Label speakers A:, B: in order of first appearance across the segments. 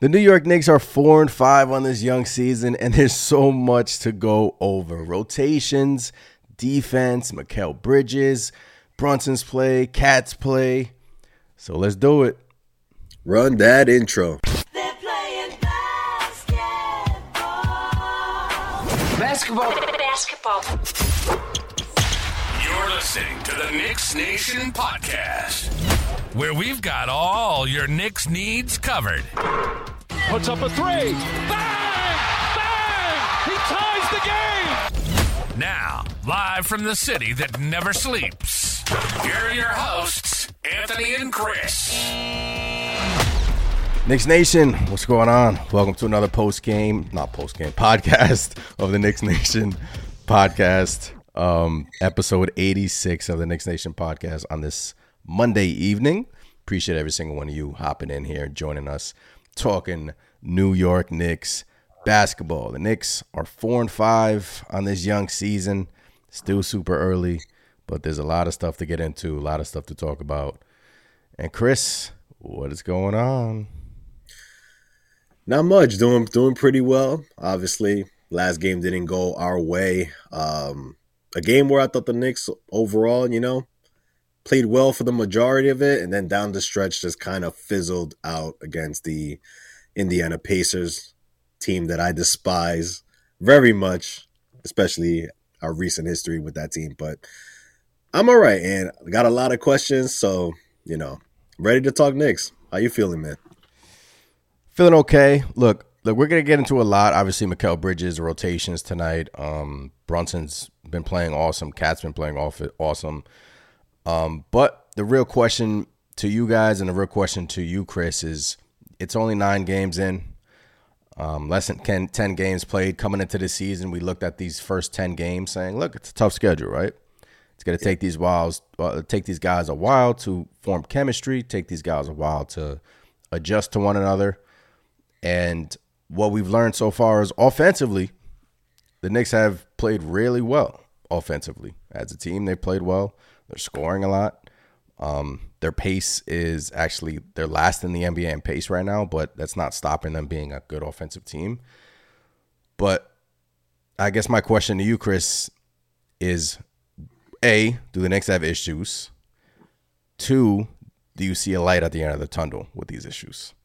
A: The New York Knicks are 4-5 on this young season, and there's so much to go over. Rotations, defense, Mikal Bridges, Brunson's play, Cat's play. So let's do it.
B: Run that intro.
C: They're playing basketball. Basketball.
D: You're listening to the Knicks Nation podcast, where we've got all your Knicks needs covered.
E: Puts up a three. Bang! Bang! He ties the game!
D: Now, live from the city that never sleeps, here are your hosts, Anthony and Chris.
A: Knicks Nation, what's going on? Welcome to another podcast of the Knicks Nation podcast, episode 86 of the Knicks Nation podcast on this Monday evening. Appreciate every single one of you hopping in here, joining us, talking New York Knicks basketball. The Knicks are 4-5 on this young season. Still super early, but there's a lot of stuff to get into, a lot of stuff to talk about. And Chris, what is going on?
B: Not much. Doing pretty well. Obviously, last game didn't go our way. A game where I thought the Knicks overall, played well for the majority of it, and then down the stretch just kind of fizzled out against the Indiana Pacers, team that I despise very much, especially our recent history with that team. But I'm all right, and I got a lot of questions, so, ready to talk Knicks. How you feeling, man?
A: Feeling okay. Look, we're going to get into a lot. Obviously, Mikal Bridges, rotations tonight. Brunson's been playing awesome. Cat's been playing awesome. But the real question to you guys and the real question to you, Chris, is it's only 9 games in. Less than 10 games played coming into the season. We looked at these first 10 games saying, look, it's a tough schedule, right? It's going to take these guys a while to form chemistry, take these guys a while to adjust to one another. And what we've learned so far is offensively, the Knicks have played really well offensively. As a team, they played well. They're scoring a lot. Their pace is actually, they're last in the NBA in pace right now, but that's not stopping them being a good offensive team. But I guess my question to you, Chris, is A, do the Knicks have issues? 2, do you see a light at the end of the tunnel with these issues?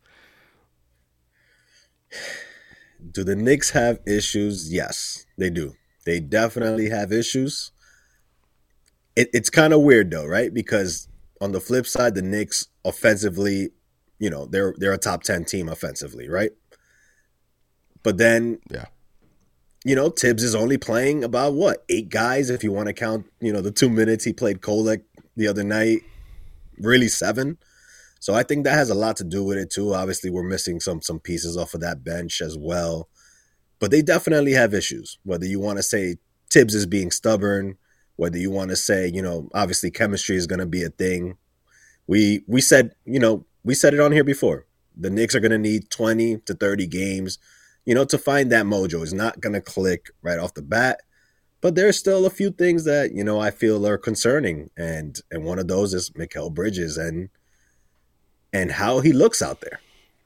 B: Do the Knicks have issues? Yes, they do. They definitely have issues. It's kind of weird though, right? Because on the flip side, the Knicks offensively, they're a top 10 team offensively, right? But then, Tibbs is only playing about 8 guys if you want to count, the 2 minutes he played Kolek the other night, really 7. So I think that has a lot to do with it too. Obviously, we're missing some pieces off of that bench as well. But they definitely have issues, whether you want to say Tibbs is being stubborn, whether you want to say, obviously chemistry is going to be a thing. We said it on here before. The Knicks are going to need 20 to 30 games, to find that mojo. It's not going to click right off the bat. But there's still a few things that, I feel are concerning. And one of those is Mikal Bridges and how he looks out there,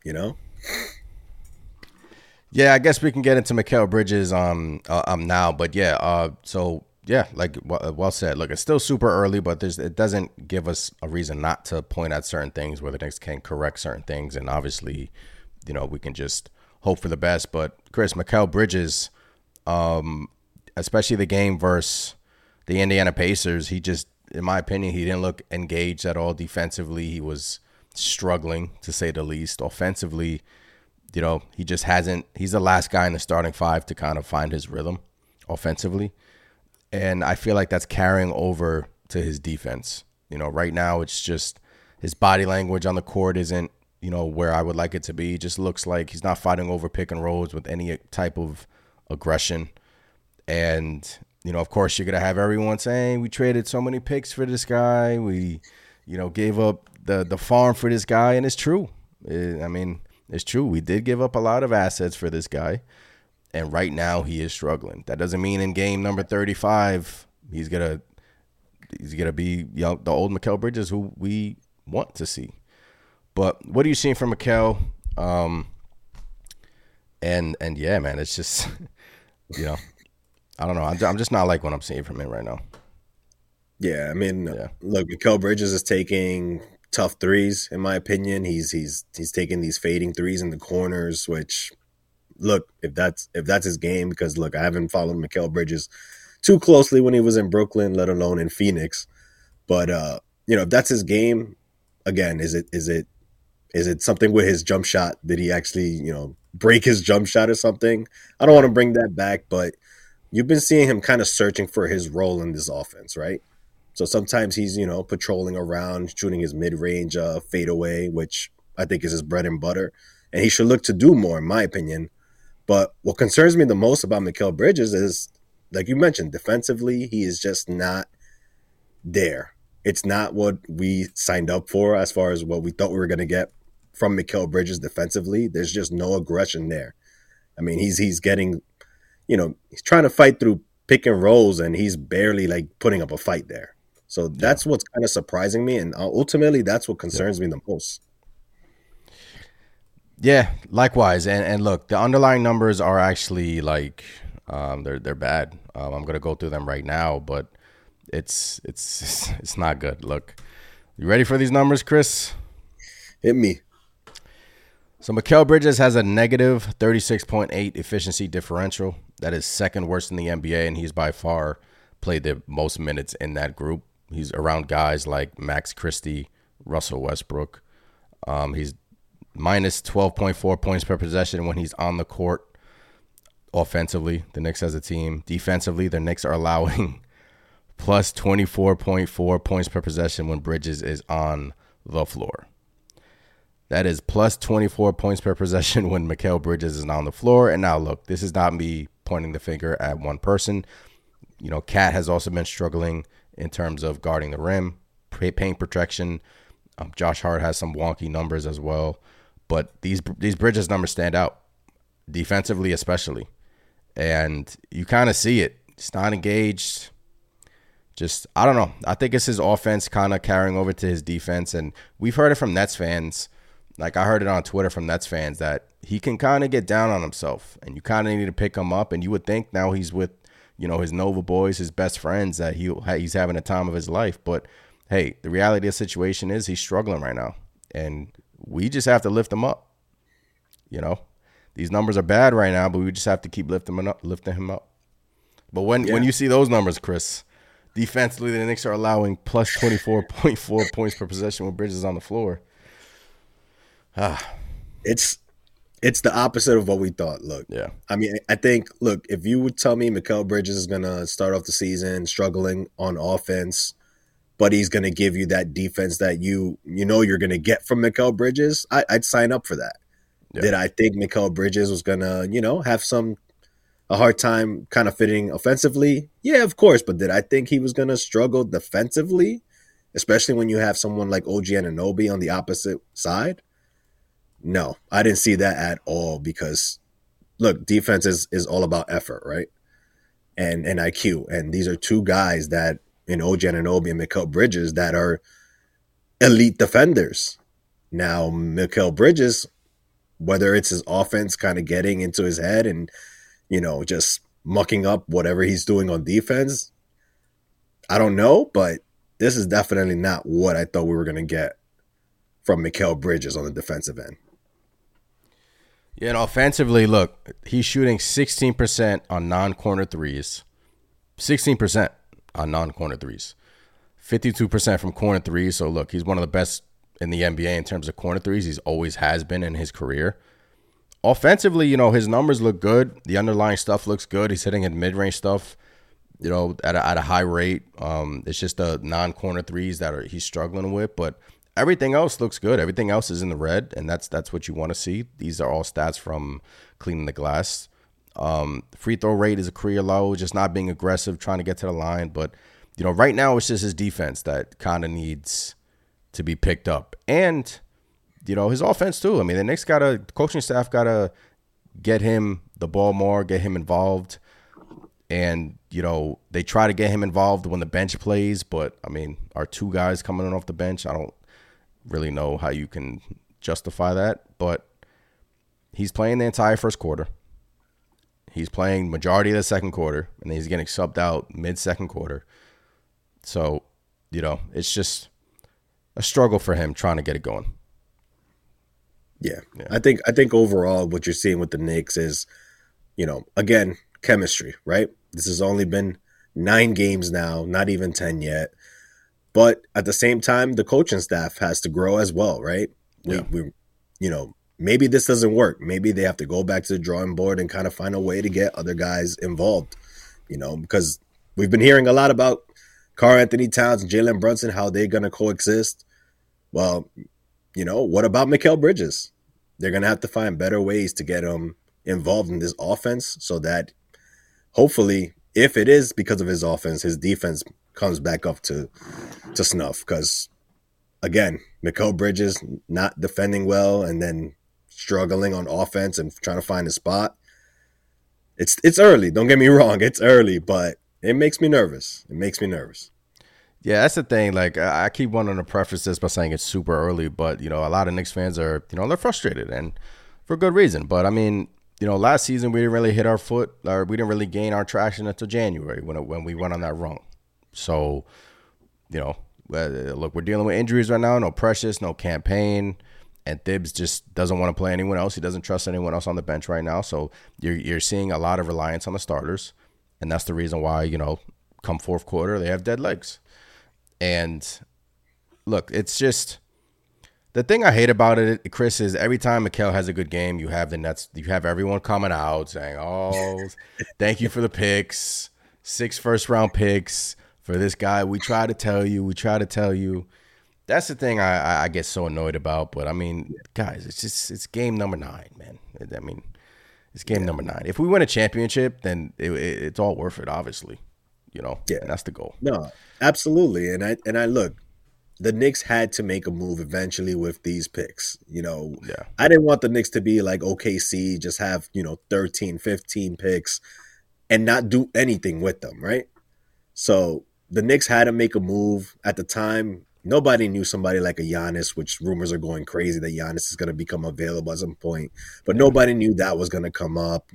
A: Yeah, I guess we can get into Mikal Bridges now, but like well said. Look, it's still super early, but it doesn't give us a reason not to point at certain things where the Knicks can correct certain things, and obviously, we can just hope for the best. But Chris, Mikal Bridges, especially the game versus the Indiana Pacers, he just, in my opinion, he didn't look engaged at all defensively. He was struggling, to say the least. Offensively, he just hasn't. He's the last guy in the starting 5 to kind of find his rhythm offensively. And I feel like that's carrying over to his defense. Right now it's just his body language on the court isn't, where I would like it to be. It just looks like he's not fighting over pick and rolls with any type of aggression. And, of course, you're going to have everyone saying we traded so many picks for this guy. We, gave up the farm for this guy. And it's true. It's true. We did give up a lot of assets for this guy. And right now he is struggling. That doesn't mean in game number 35 he's gonna be the old Mikal Bridges who we want to see. But what are you seeing from Mikal? And yeah, man, it's just, you know, I don't know. I'm just not like what I'm seeing from him right now.
B: Yeah, I mean, look, Mikal Bridges is taking tough threes, in my opinion. He's taking these fading threes in the corners, which, look, if that's his game, because look, I haven't followed Mikal Bridges too closely when he was in Brooklyn, let alone in Phoenix. But you know, if that's his game, again, is it something with his jump shot? Did he actually, you know, break his jump shot or something? I don't want to bring that back, but you've been seeing him kind of searching for his role in this offense, right? So sometimes he's, you know, patrolling around, shooting his mid-range fadeaway, which I think is his bread and butter. And he should look to do more, in my opinion. But what concerns me the most about Mikal Bridges is, like you mentioned, defensively, he is just not there. It's not what we signed up for as far as what we thought we were going to get from Mikal Bridges defensively. There's just no aggression there. I mean, he's getting, you know, he's trying to fight through pick and rolls, and he's barely like putting up a fight there. So that's what's kind of surprising me, and ultimately that's what concerns me the most.
A: Yeah, likewise. And look, the underlying numbers are actually like they're bad. I'm gonna go through them right now, but it's not good. Look, you ready for these numbers, Chris?
B: Hit me.
A: So Mikal Bridges has a negative 36.8 efficiency differential. That is second worst in the NBA, and he's by far played the most minutes in that group. He's around guys like Max Christie, Russell Westbrook. He's minus 12.4 points per possession when he's on the court. Offensively, the Knicks as a team. Defensively, the Knicks are allowing plus 24.4 points per possession when Bridges is on the floor. That is plus 24 points per possession when Mikal Bridges is on the floor. And now, look, this is not me pointing the finger at one person. You know, Cat has also been struggling in terms of guarding the rim, paint protection. Josh Hart has some wonky numbers as well. But these Bridges numbers stand out, defensively especially. And you kind of see it. It's not engaged. Just, I don't know. I think it's his offense kind of carrying over to his defense. And we've heard it from Nets fans. Like, I heard it on Twitter from Nets fans that he can kind of get down on himself. And you kind of need to pick him up. And you would think now he's with, you know, his Nova boys, his best friends, that he's having a time of his life. But, hey, the reality of the situation is he's struggling right now. And we just have to lift him up. You know, these numbers are bad right now, but we just have to keep lifting him up. But when you see those numbers, Chris, defensively, the Knicks are allowing plus 24.4 points per possession when Bridges is on the floor.
B: It's the opposite of what we thought. Look,
A: yeah.
B: I mean, I think, look, if you would tell me Mikal Bridges is going to start off the season struggling on offense, but he's going to give you that defense that you know you're going to get from Mikal Bridges, I'd sign up for that. Yeah. Did I think Mikal Bridges was going to, you know, have a hard time kind of fitting offensively? Yeah, of course. But did I think he was going to struggle defensively, especially when you have someone like OG Anunoby on the opposite side? No, I didn't see that at all because, look, defense is all about effort, right? And IQ. And these are two guys that, in OG Anunoby and Mikal Bridges, that are elite defenders. Now, Mikal Bridges, whether it's his offense kind of getting into his head and, you know, just mucking up whatever he's doing on defense, I don't know, but this is definitely not what I thought we were going to get from Mikal Bridges on the defensive end.
A: Yeah, and offensively, look, he's shooting 16% on non-corner threes. 16% on non-corner threes. 52% from corner threes. So, look, he's one of the best in the NBA in terms of corner threes. He's always has been in his career. Offensively, you know, his numbers look good. The underlying stuff looks good. He's hitting in mid-range stuff, you know, at a high rate. It's just the non-corner threes that he's struggling with. But everything else looks good. Everything else is in the red, and that's what you want to see. These are all stats from cleaning the glass. Free throw rate is a career low, just not being aggressive, trying to get to the line. But, you know, right now it's just his defense that kind of needs to be picked up. And, you know, his offense too. I mean, the Knicks coaching staff got to get him the ball more, get him involved. And, you know, they try to get him involved when the bench plays. But, I mean, our two guys coming in off the bench, I don't really know how you can justify that, but he's playing the entire first quarter. He's playing majority of the second quarter, and then he's getting subbed out mid-second quarter. So, it's just a struggle for him trying to get it going.
B: Yeah. I think overall what you're seeing with the Knicks is, again, chemistry, right? This has only been 9 games now, not even 10 yet. But at the same time, the coaching staff has to grow as well, right? We maybe this doesn't work. Maybe they have to go back to the drawing board and kind of find a way to get other guys involved, because we've been hearing a lot about Karl-Anthony Towns and Jalen Brunson, how they're going to coexist. Well, what about Mikal Bridges? They're going to have to find better ways to get him involved in this offense so that hopefully, if it is because of his offense, his defense comes back up to snuff. Because, again, Mikal Bridges not defending well and then struggling on offense and trying to find a spot. It's early. Don't get me wrong. It's early, but it makes me nervous.
A: Yeah, that's the thing. Like, I keep wanting to preface this by saying it's super early, but, a lot of Knicks fans are, they're frustrated, and for good reason. But, I mean, last season we didn't really hit our foot, or we didn't really gain our traction until January when we went on that run. So, look, we're dealing with injuries right now. No Precious, no Campaign, and Thibs just doesn't want to play anyone else. He doesn't trust anyone else on the bench right now. So you're seeing a lot of reliance on the starters, and that's the reason why, come fourth quarter they have dead legs. And look, it's just the thing I hate about it, Chris, is every time Mikal has a good game, you have the Nets, you have everyone coming out saying, "Oh, thank you for the picks, 6 first-round picks for this guy. We try to tell you." That's the thing I get so annoyed about. But I mean, guys, it's game number 9, man. I mean, it's game number 9. If we win a championship, then it's all worth it, obviously. And that's the goal.
B: No, absolutely. And I look, the Knicks had to make a move eventually with these picks. I didn't want the Knicks to be like OKC, just have, 13, 15 picks and not do anything with them, right? So the Knicks had to make a move. At the time, nobody knew somebody like a Giannis, which rumors are going crazy that Giannis is going to become available at some point. But nobody knew that was going to come up,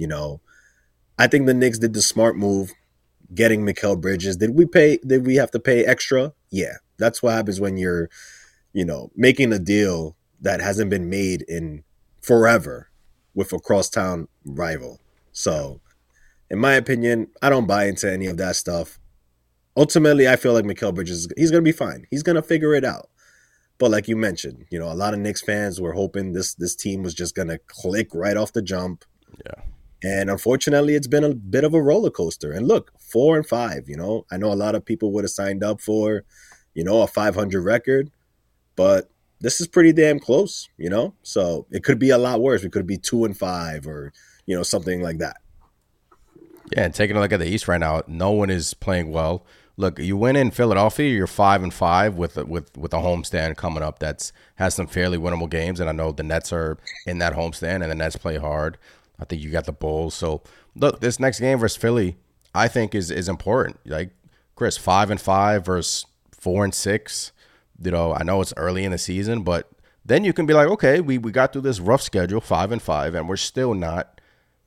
B: I think the Knicks did the smart move. Getting Mikal Bridges. Did we have to pay extra? Yeah. That's what happens when you're, making a deal that hasn't been made in forever with a crosstown rival. So, in my opinion, I don't buy into any of that stuff. Ultimately, I feel like Mikal Bridges, he's going to be fine. He's going to figure it out. But like you mentioned, a lot of Knicks fans were hoping this team was just going to click right off the jump.
A: Yeah.
B: And unfortunately, it's been a bit of a roller coaster. And look, 4-5, I know a lot of people would have signed up for, a 500 record, but this is pretty damn close, So it could be a lot worse. It could be 2-5 or, something like that.
A: Yeah, and taking a look at the East right now, no one is playing well. Look, you win in Philadelphia, you're 5-5 with a homestand coming up has some fairly winnable games, and I know the Nets are in that homestand, and the Nets play hard. I think you got the Bulls. So, look, this next game versus Philly, I think is important. Like, Chris, 5-5 versus 4-6. I know it's early in the season, but then you can be like, okay, we got through this rough schedule, 5-5, and we're still not,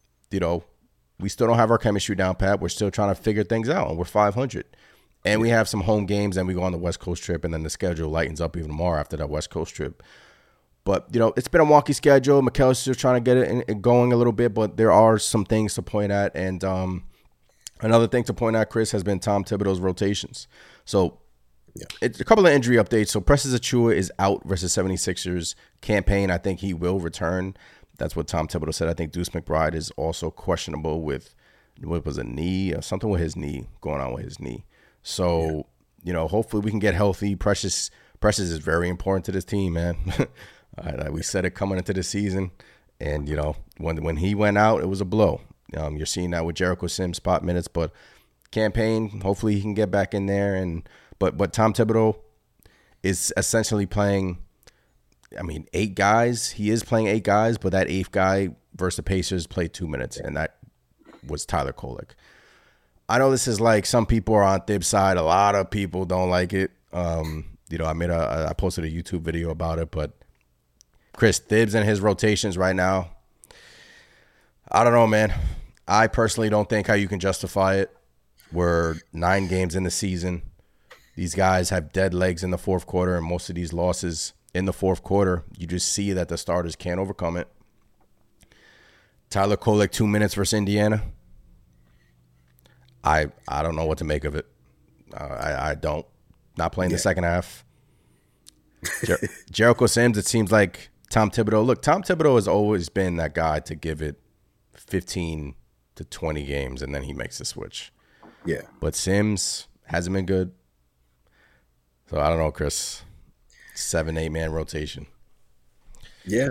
A: we still don't have our chemistry down pat. We're still trying to figure things out, and we're 500. And we have some home games, and we go on the West Coast trip, and then the schedule lightens up even more after that West Coast trip. But, it's been a wonky schedule. Mikal's still trying to get it going a little bit, but there are some things to point at. And another thing to point out, Chris, has been Tom Thibodeau's rotations. So it's a couple of injury updates. So Precious Achiuwa is out versus 76ers. Campaign, I think he will return. That's what Tom Thibodeau said. I think Deuce McBride is also questionable with, what was a knee? Something with his knee, going on with his knee. So, hopefully we can get healthy. Precious is very important to this team, man. We said it coming into the season, and when he went out, it was a blow. You're seeing that with Jericho Sims spot minutes, but Campaign, hopefully he can get back in there. But Tom Thibodeau is essentially playing, 8 guys. He is playing 8 guys, but that 8th guy versus the Pacers played 2 minutes, and that was Tyler Kolek. I know this is like some people are on Thibs' side. A lot of people don't like it. I posted a YouTube video about it, but Chris, Thibs and his rotations right now, I don't know, man. I personally don't think how you can justify it. We're 9 games in the season. These guys have dead legs in the fourth quarter, and most of these losses in the fourth quarter, you just see that the starters can't overcome it. Tyler Kolek, 2 minutes versus Indiana. I don't know what to make of it. I don't. Not playing the second half. Jericho Sims, it seems like Tom Thibodeau. Look, Tom Thibodeau has always been that guy to give it 15 to 20 games, and then he makes the switch.
B: Yeah.
A: But Sims hasn't been good. So I don't know, Chris. 7-8 man rotation.
B: Yeah,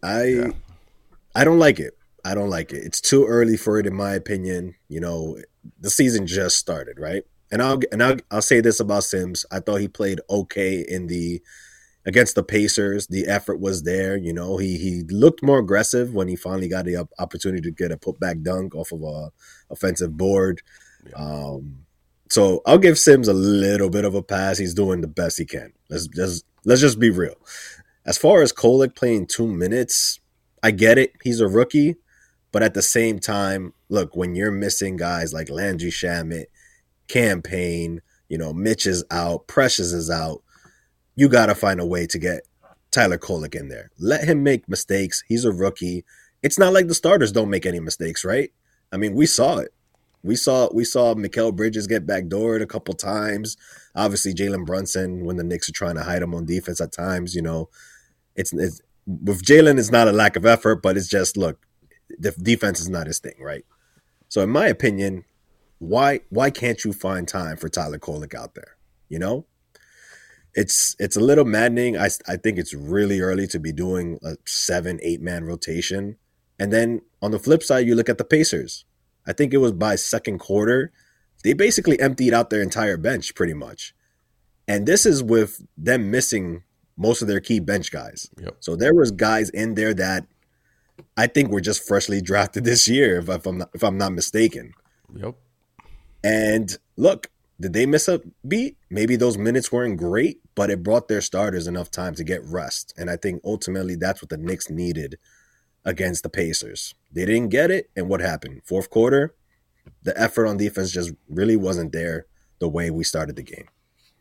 B: I don't like it. I don't like it. It's too early for it, in my opinion. You know, the season just started, right? And I'll say this about Sims. I thought he played okay against the Pacers. The effort was there. You know, he looked more aggressive when he finally got the opportunity to get a putback dunk off of a offensive board. Yeah. So I'll give Sims a little bit of a pass. He's doing the best he can. Let's just be real. As far as Kolek playing 2 minutes, I get it. He's a rookie. But at the same time, look, when you're missing guys like Landry Shamet, Campaign, you know, Mitch is out, Precious is out, you got to find a way to get Tyler Kolek in there. Let him make mistakes. He's a rookie. It's not like the starters don't make any mistakes, right? I mean, we saw it. We saw Mikal Bridges get backdoored a couple times. Obviously, Jalen Brunson, when the Knicks are trying to hide him on defense at times, you know, it's with Jalen, it's not a lack of effort, but it's just, look, the defense is not his thing, right? So in my opinion, why can't you find time for Tyler Kolek out there? You know, it's a little maddening. I think it's really early to be doing a 7-8 man rotation. And then on the flip side, you look at the Pacers. I think it was by second quarter, they basically emptied out their entire bench pretty much. And this is with them missing most of their key bench guys.
A: Yep.
B: So there was guys in there that I think were just freshly drafted this year, if I'm not mistaken.
A: Yep.
B: And look, did they miss a beat? Maybe those minutes weren't great, but it brought their starters enough time to get rest. And I think ultimately that's what the Knicks needed against the Pacers. They didn't get it, and what happened? Fourth quarter, the effort on defense just really wasn't there the way we started the game.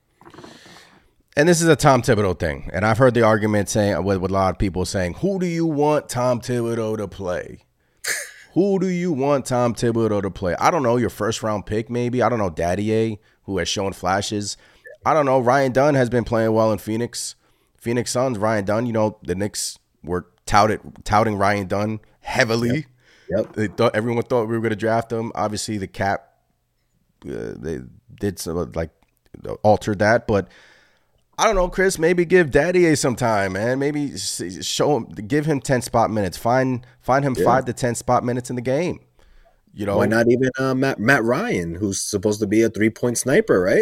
A: And this is a Tom Thibodeau thing. And I've heard the argument saying with a lot of people saying, who do you want Tom Thibodeau to play? Who do you want Tom Thibodeau to play? I don't know, your first round pick maybe. I don't know, Daddier, who has shown flashes. I don't know, Ryan Dunn has been playing well in Phoenix. Phoenix Suns, Ryan Dunn, you know, the Knicks were touting Ryan Dunn heavily.
B: Yep.
A: Everyone thought we were going to draft him. Obviously, the cap they did some, like, altered that. But I don't know, Chris. Maybe give Daddier some time, man. Maybe show him, give him 10 spot minutes. Find him 5 to 10 spot minutes in the game. You know,
B: why not even Matt Ryan, who's supposed to be a 3-point sniper, right?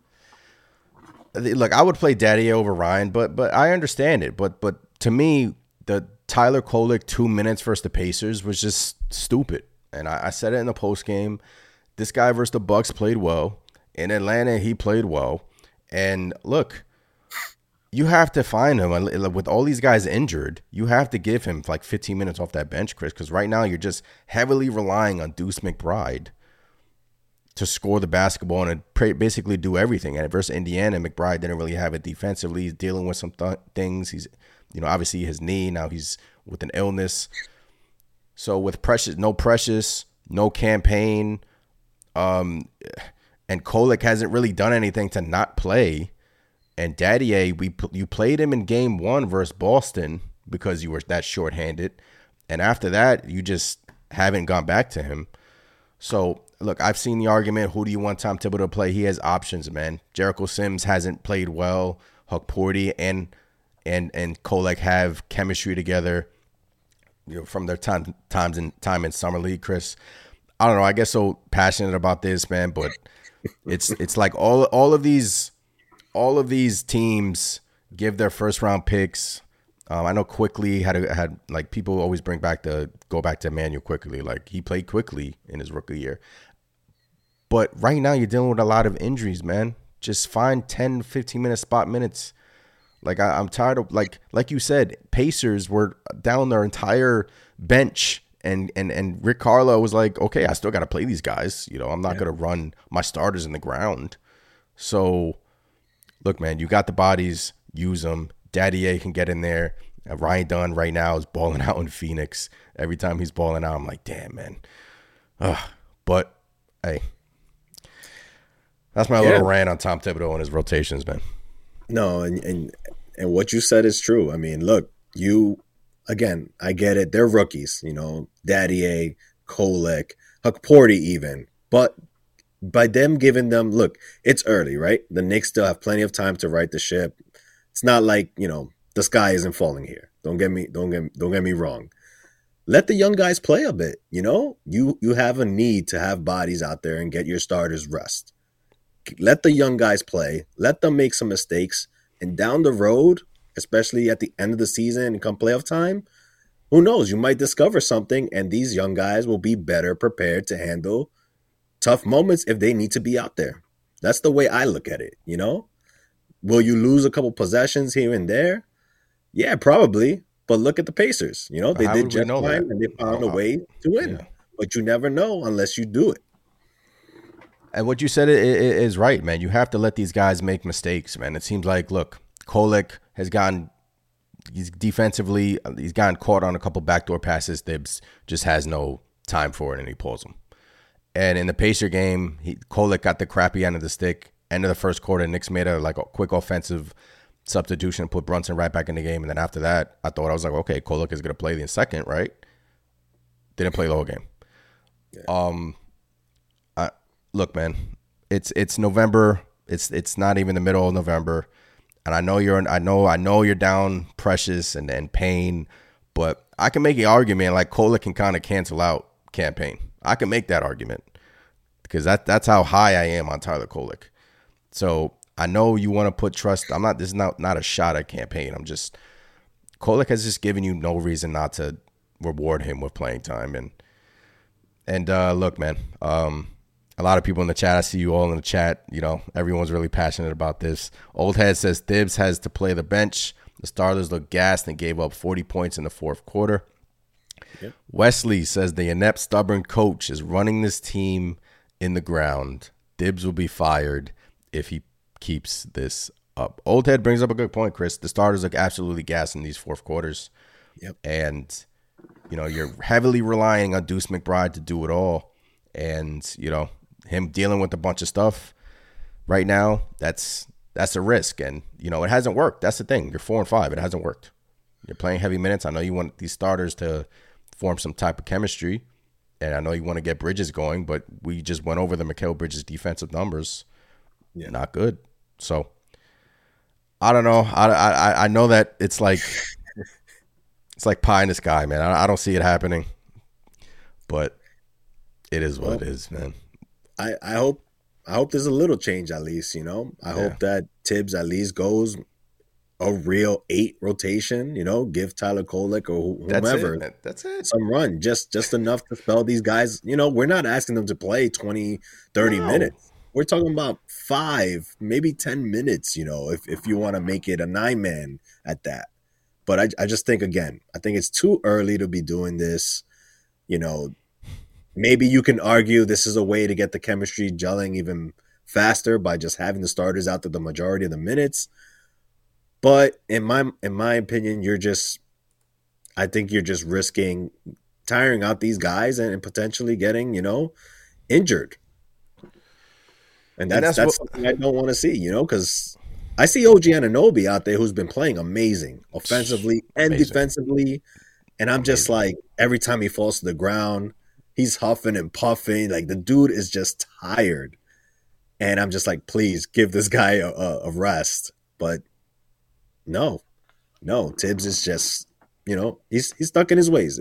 A: Look, I would play Daddier over Ryan, but I understand it. But to me, the Tyler Kolek 2 minutes versus the Pacers was just stupid. And I said it in the post game. This guy versus the Bucks played well. In Atlanta, he played well. And look, you have to find him. With all these guys injured, you have to give him like 15 minutes off that bench, Chris, because right now you're just heavily relying on Deuce McBride to score the basketball and basically do everything. And versus Indiana, McBride didn't really have it defensively. He's dealing with some things. He's, you know, obviously his knee. Now he's with an illness. So with no Precious, no Campaign, and Kolek hasn't really done anything to not play. And Daddier, you played him in game 1 versus Boston because you were that shorthanded. And after that, you just haven't gone back to him. So, look, I've seen the argument, who do you want Tom Thibodeau to play? He has options, man. Jericho Sims hasn't played well. Huck Porty and Kolek have chemistry together, you know, from their time in Summer League, Chris. I don't know. I get so passionate about this, man, but it's like all of these teams give their first round picks. I know Quickly had like, people always go back to Emmanuel Quickly. Like, he played quickly in his rookie year. But right now you're dealing with a lot of injuries, man. Just find 10, 15-minute spot minutes. Like, I'm tired of, like you said, Pacers were down their entire bench And Rick Carlo was like, okay, I still got to play these guys. You know, I'm not going to run my starters in the ground. So, look, man, you got the bodies, use them. Daddy A can get in there. Ryan Dunn right now is balling out in Phoenix. Every time he's balling out, I'm like, damn, man. But, hey, that's my little rant on Tom Thibodeau and his rotations, man.
B: No, and what you said is true. I mean, look, again, I get it. They're rookies, you know, Daddy A, Kolek, Hukporti even. But by them giving them, look, it's early, right? The Knicks still have plenty of time to right the ship. It's not like, you know, the sky isn't falling here. Don't get me wrong. Let the young guys play a bit, you know? You have a need to have bodies out there and get your starters rest. Let the young guys play. Let them make some mistakes. And down the road, especially at the end of the season and come playoff time, who knows? You might discover something, and these young guys will be better prepared to handle tough moments if they need to be out there. That's the way I look at it, you know? Will you lose a couple possessions here and there? Yeah, probably. But look at the Pacers. You know, they did just fine, and they found a way to win. Yeah. But you never know unless you do it.
A: And what you said is right, man. You have to let these guys make mistakes, man. It seems like, look, Kolek has gotten caught on a couple backdoor passes. Thibs just has no time for it, and he pulls them. And in the Pacer game, Kolek got the crappy end of the stick. End of the first quarter, Knicks made a quick offensive substitution and put Brunson right back in the game. And then after that, I was like, okay, Kolek is going to play the second, right? Didn't play the whole game. Yeah. Look, man, it's November. It's not even the middle of November, and I know you're down Precious and Payne, but I can make an argument like Kolek can kind of cancel out Campaign. I can make that argument because that's how high I am on Tyler Kolek. So I know you want to put trust. This is not a shot at Campaign. Kolek has just given you no reason not to reward him with playing time. And look, man, a lot of people in the chat, I see you all in the chat, you know, everyone's really passionate about this. Old Head says Thibs has to play the bench. The starters look gassed and gave up 40 points in the fourth quarter. Yep. Wesley says the inept, stubborn coach is running this team in the ground. Thibs will be fired if he keeps this up. Old Head brings up a good point, Chris. The starters look absolutely gassed in these fourth quarters.
B: Yep.
A: And, you know, you're heavily relying on Deuce McBride to do it all. And, you know, him dealing with a bunch of stuff right now, that's a risk. And, you know, it hasn't worked. That's the thing. You're 4-5. It hasn't worked. You're playing heavy minutes. I know you want these starters to form some type of chemistry. And I know you want to get Bridges going, but we just went over the Mikal Bridges defensive numbers. Yeah. Not good. So, I don't know. I know that it's like pie in the sky, man. I don't see it happening. But it is what it is, man.
B: I hope there's a little change at least, you know. I hope that Thibs at least goes a real 8 rotation, you know, give Tyler Kolek or whomever
A: that's it.
B: Some run, just enough to spell these guys. You know, we're not asking them to play 20, 30 minutes. We're talking about 5, maybe 10 minutes, you know, if you want to make it a 9-man at that. But I just think, again, I think it's too early to be doing this, you know. Maybe you can argue this is a way to get the chemistry gelling even faster by just having the starters out there the majority of the minutes. But in my opinion, I think you're just risking tiring out these guys and potentially getting, you know, injured. And that's something I don't want to see, you know, because I see OG Anunoby out there who's been playing amazing offensively and defensively. And I'm just like, every time he falls to the ground, he's huffing and puffing. Like, the dude is just tired. And I'm just like, please give this guy a rest. But no, Thibs is just, you know, he's stuck in his ways.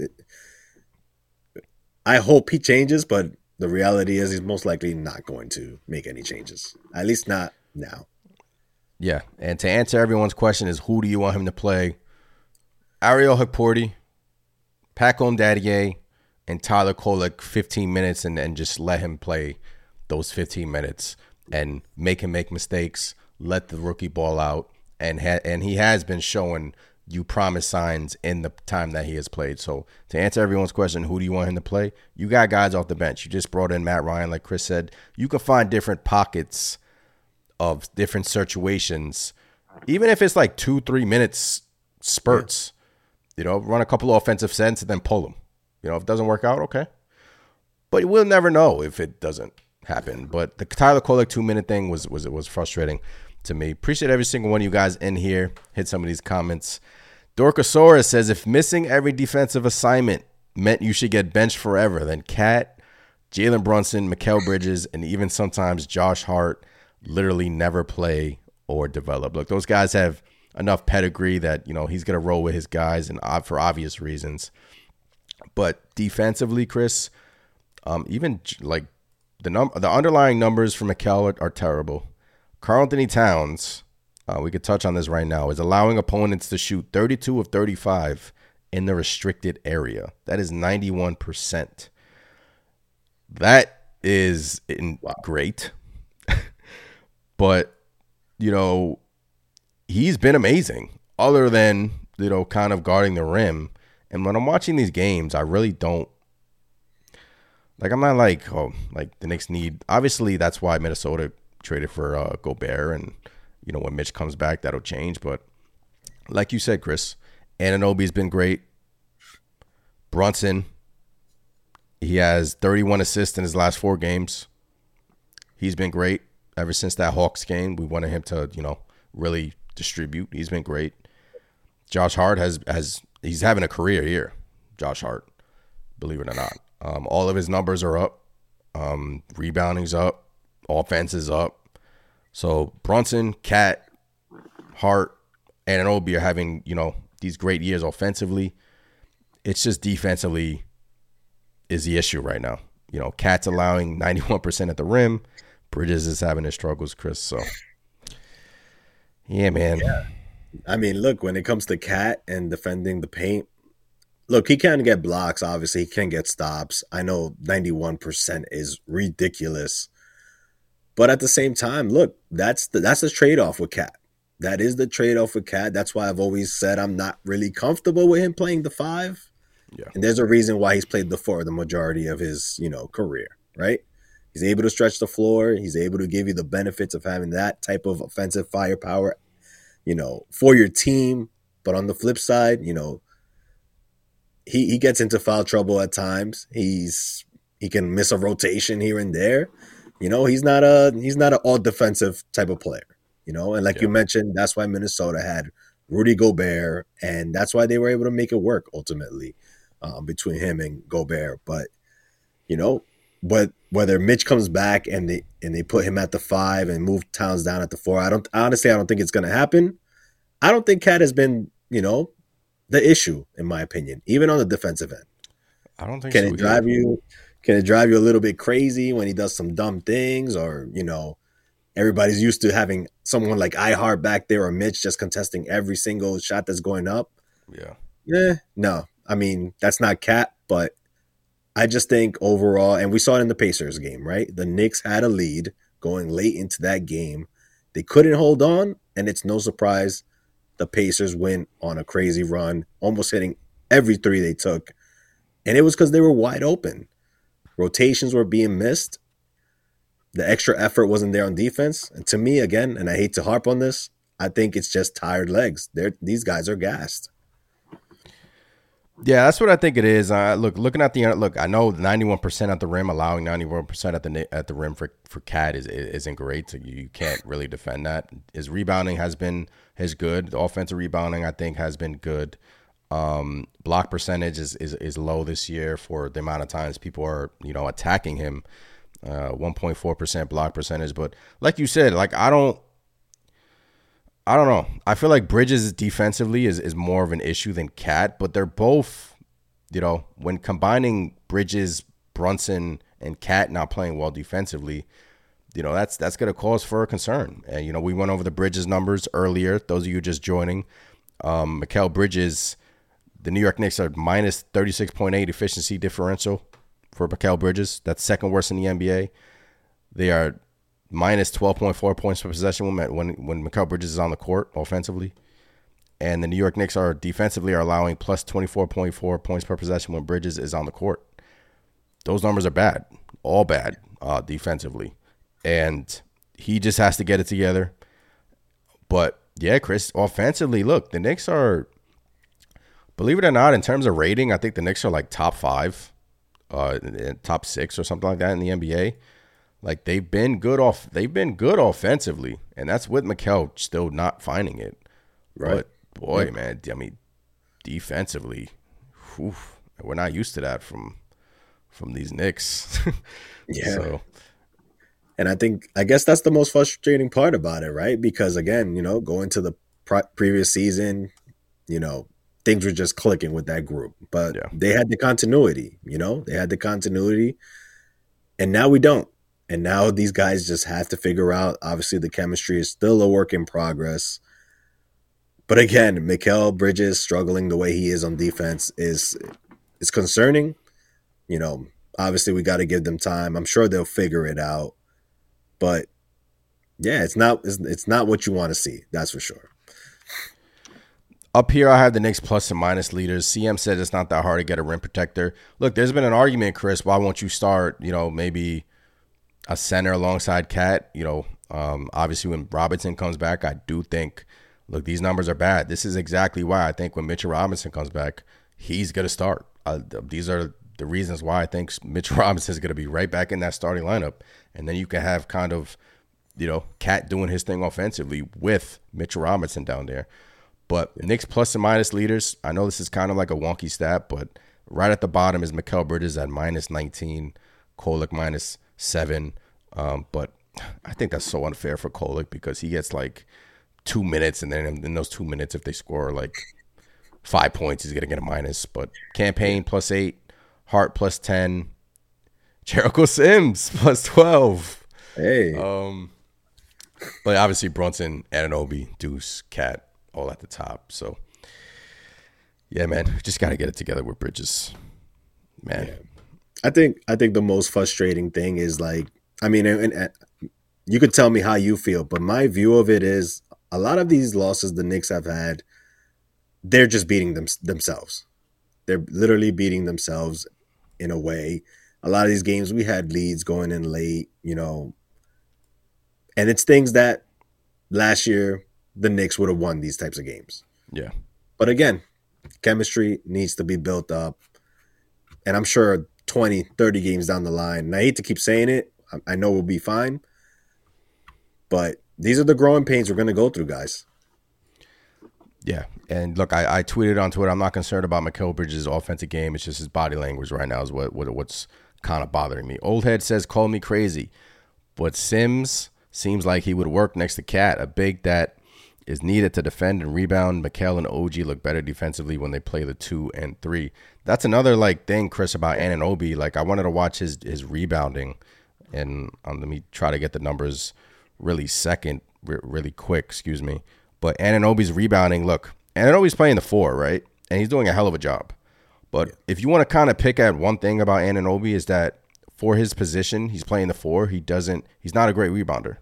B: I hope he changes, but the reality is he's most likely not going to make any changes. At least not now.
A: Yeah, and to answer everyone's question is, who do you want him to play? Ariel Hukporti, Pacom Daddier, and Tyler Kolek 15 minutes and just let him play those 15 minutes and make him make mistakes, let the rookie ball out. And he has been showing you promised signs in the time that he has played. So to answer everyone's question, who do you want him to play? You got guys off the bench. You just brought in Matt Ryan, like Chris said. You can find different pockets of different situations, even if it's like 2-3 minutes spurts. You know, run a couple of offensive sets and then pull them. You know, if it doesn't work out, okay. But we'll never know if it doesn't happen. But the Tyler Kolek 2-minute thing was frustrating to me. Appreciate every single one of you guys in here. Hit some of these comments. Dorkosaurus says, if missing every defensive assignment meant you should get benched forever, then Cat, Jalen Brunson, Mikal Bridges, and even sometimes Josh Hart literally never play or develop. Look, those guys have enough pedigree that, you know, he's going to roll with his guys and for obvious reasons. But defensively, Chris, even like the underlying numbers for Mikal are terrible. Karl-Anthony Towns, we could touch on this right now, is allowing opponents to shoot 32 of 35 in the restricted area. That is 91%. That is great. But, you know, he's been amazing other than, you know, kind of guarding the rim. And when I'm watching these games, I really don't, like, I'm not like, oh, like the Knicks need, obviously that's why Minnesota traded for Gobert, and, you know, when Mitch comes back, that'll change. But like you said, Chris, Anunoby's been great. Brunson, he has 31 assists in his last 4 games. He's been great ever since that Hawks game. We wanted him to, you know, really distribute. He's been great. Josh Hart he's having a career year. Josh Hart, believe it or not. All of his numbers are up. Rebounding's up. Offense is up. So Brunson, Cat, Hart, and Anunoby are having, you know, these great years offensively. It's just defensively is the issue right now. You know, Cat's allowing 91% at the rim. Bridges is having his struggles, Chris. So, yeah, man.
B: Yeah. I mean, look, when it comes to Cat and defending the paint, look, he can get blocks, obviously. He can get stops. I know 91% is ridiculous. But at the same time, look, that's the trade-off with Cat. That is the trade-off with Cat. That's why I've always said I'm not really comfortable with him playing the 5.
A: Yeah.
B: And there's a reason why he's played the 4 the majority of his, you know, career, right? He's able to stretch the floor. He's able to give you the benefits of having that type of offensive firepower, you know, for your team. But on the flip side, you know, he gets into foul trouble at times. He can miss a rotation here and there. You know, he's not an all defensive type of player, you know, and like you mentioned, that's why Minnesota had Rudy Gobert, and that's why they were able to make it work ultimately between him and Gobert. But, you know, but whether Mitch comes back and they put him at the 5 and move Towns down at the 4, I don't think it's going to happen. I don't think Cat has been, you know, the issue in my opinion, even on the defensive end.
A: I don't think
B: Can it drive you a little bit crazy when he does some dumb things, or, you know, everybody's used to having someone like Ihart back there or Mitch just contesting every single shot that's going up? Yeah. No. I mean, that's not Cat, but I just think overall, and we saw it in the Pacers game, right? The Knicks had a lead going late into that game. They couldn't hold on, and it's no surprise the Pacers went on a crazy run, almost hitting every 3 they took. And it was because they were wide open. Rotations were being missed. The extra effort wasn't there on defense. And to me, again, and I hate to harp on this, I think it's just tired legs. These guys are gassed.
A: Yeah, that's what I think it is. Looking at I know 91% at the rim, allowing 91% at the rim for Cat isn't great. So you can't really defend that. His rebounding has been good. The offensive rebounding, I think, has been good. Block percentage is low this year for the amount of times people are, you know, attacking him. 1.4% block percentage, but like you said, like I don't know. I feel like Bridges defensively is more of an issue than Cat, but they're both, you know, when combining Bridges, Brunson, and Cat not playing well defensively, you know, that's going to cause for a concern. And, you know, we went over the Bridges numbers earlier. Those of you just joining, Mikal Bridges, the New York Knicks are minus 36.8 efficiency differential for Mikal Bridges. That's second worst in the NBA. They are minus 12.4 points per possession when Mikal Bridges is on the court offensively. And the New York Knicks are defensively are allowing plus 24.4 points per possession when Bridges is on the court. Those numbers are bad, all bad defensively. And he just has to get it together. But, yeah, Chris, offensively, look, the Knicks are, believe it or not, in terms of rating, I think the Knicks are like top 5, top 6 or something like that in the NBA. Like, they've been good offensively, and that's with Mikal still not finding it.
B: Right.
A: But, boy, man, I mean, defensively, we're not used to that from these Knicks.
B: Yeah.
A: So,
B: and I guess that's the most frustrating part about it, right? Because again, going to the previous season, things were just clicking with that group, but they had the continuity, and now we don't. And now these guys just have to figure out, obviously the chemistry is still a work in progress. But again, Mikal Bridges struggling the way he is on defense is concerning. Obviously we got to give them time. I'm sure they'll figure it out. But yeah, it's not what you want to see. That's for sure.
A: Up here, I have the Knicks plus and minus leaders. CM said it's not that hard to get a rim protector. Look, there's been an argument, Chris. Why won't you start, maybe a center alongside Cat? Obviously when Robinson comes back, I do think, look, these numbers are bad. This is exactly why I think when Mitchell Robinson comes back, he's going to start. These are the reasons why I think Mitchell Robinson is going to be right back in that starting lineup. And then you can have kind of, Cat doing his thing offensively with Mitchell Robinson down there. But Knicks plus and minus leaders, I know this is kind of like a wonky stat, but right at the bottom is Mikal Bridges at minus 19, Kolek minus 7. But I think that's so unfair for Kolek because he gets like 2 minutes, and then in those 2 minutes, if they score like 5 points, he's going to get a minus. But Campaign plus 8, Hart plus 10, Jericho Sims plus 12.
B: Hey.
A: But obviously Brunson, Anunoby, Deuce, Cat, all at the top. So, yeah, man, just got to get it together with Bridges. Man.
B: Yeah. I think the most frustrating thing is and you could tell me how you feel, but my view of it is a lot of these losses the Knicks have had, they're just beating themselves. They're literally beating themselves in a way. A lot of these games we had leads going in late, and it's things that last year the Knicks would have won these types of games.
A: Yeah.
B: But again, chemistry needs to be built up. And I'm sure 20, 30 games down the line, and I hate to keep saying it, I know we'll be fine, but these are the growing pains we're going to go through, guys.
A: Yeah, and look, I tweeted on Twitter, I'm not concerned about Mikal Bridges' offensive game. It's just his body language right now is what's kind of bothering me. Old Head says, call me crazy, but Sims seems like he would work next to Cat, a big that is needed to defend and rebound. Mikal and OG look better defensively when they play the 2 and 3. That's another thing, Chris, about Anunoby. I wanted to watch his rebounding, and let me try to get the numbers really quick, excuse me. But Anunoby's rebounding, look, Anunoby's playing the 4, right? And he's doing a hell of a job. But if you want to kind of pick at one thing about Anunoby is that for his position, he's playing the 4. He's not a great rebounder.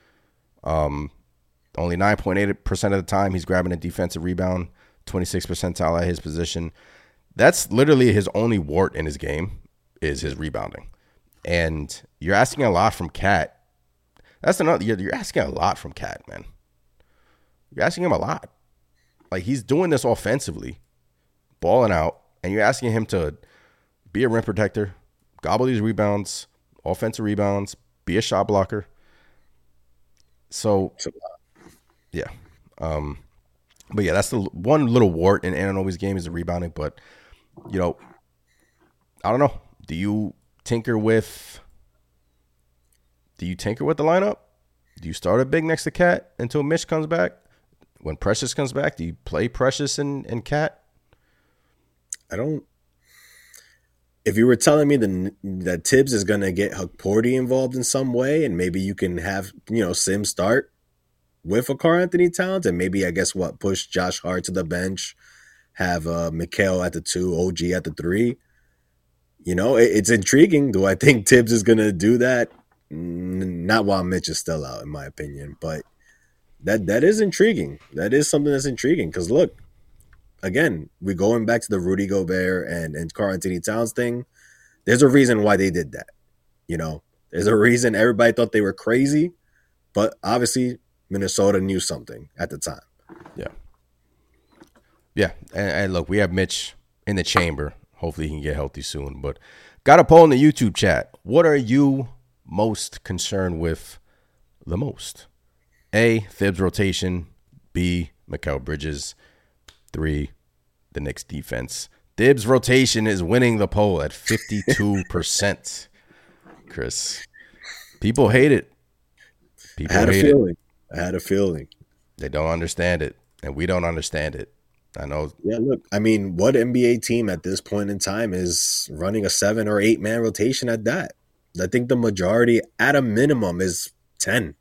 A: Only 9.8% of the time he's grabbing a defensive rebound, 26th percentile at his position. That's literally his only wart in his game is his rebounding. And you're asking a lot from Cat. You're asking a lot from Cat, man. You're asking him a lot. He's doing this offensively, balling out, and you're asking him to be a rim protector, gobble these rebounds, offensive rebounds, be a shot blocker. So, yeah. But yeah, that's the one little wart in Anunoby's game is the rebounding. But, I don't know. Do you tinker with the lineup? Do you start a big next to Cat until Mitch comes back? When Precious comes back, do you play Precious and Cat?
B: I don't. If you were telling me that Tibbs is going to get Hukporti involved in some way, and maybe you can have Sims start with a Karl-Anthony Towns, and maybe push Josh Hart to the bench, have Mikal at the 2, OG at the 3. It's intriguing. Do I think Tibbs is going to do that? Not while Mitch is still out, in my opinion. But That is intriguing. That is something that's intriguing because look, again, we're going back to the Rudy Gobert and Karl Anthony Towns thing. There's a reason why they did that. You know, there's a reason everybody thought they were crazy, but obviously Minnesota knew something at the time.
A: Yeah. Yeah. And look, we have Mitch in the chamber. Hopefully he can get healthy soon. But got a poll in the YouTube chat. What are you most concerned with the most? A, Thibs rotation. B, Mikal Bridges. 3, the Knicks defense. Thibs rotation is winning the poll at 52%. Chris, people hate it. People hate it.
B: I had a feeling.
A: They don't understand it, and we don't understand it. I know.
B: Yeah, look, I mean, what NBA team at this point in time is running a 7 or 8 man rotation at that? I think the majority, at a minimum, is 10.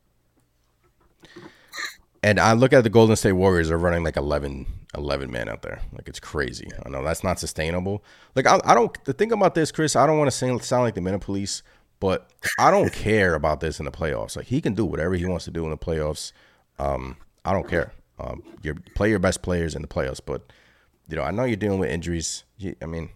A: And I look at the Golden State Warriors are running like 11 men out there. Like, it's crazy. I know that's not sustainable. Like, I don't. The thing about this, Chris, I don't want to sound like the minute police, but I don't care about this in the playoffs. Like, he can do whatever he wants to do in the playoffs. I don't care. You play your best players in the playoffs, but you know, I know you're dealing with injuries. I mean,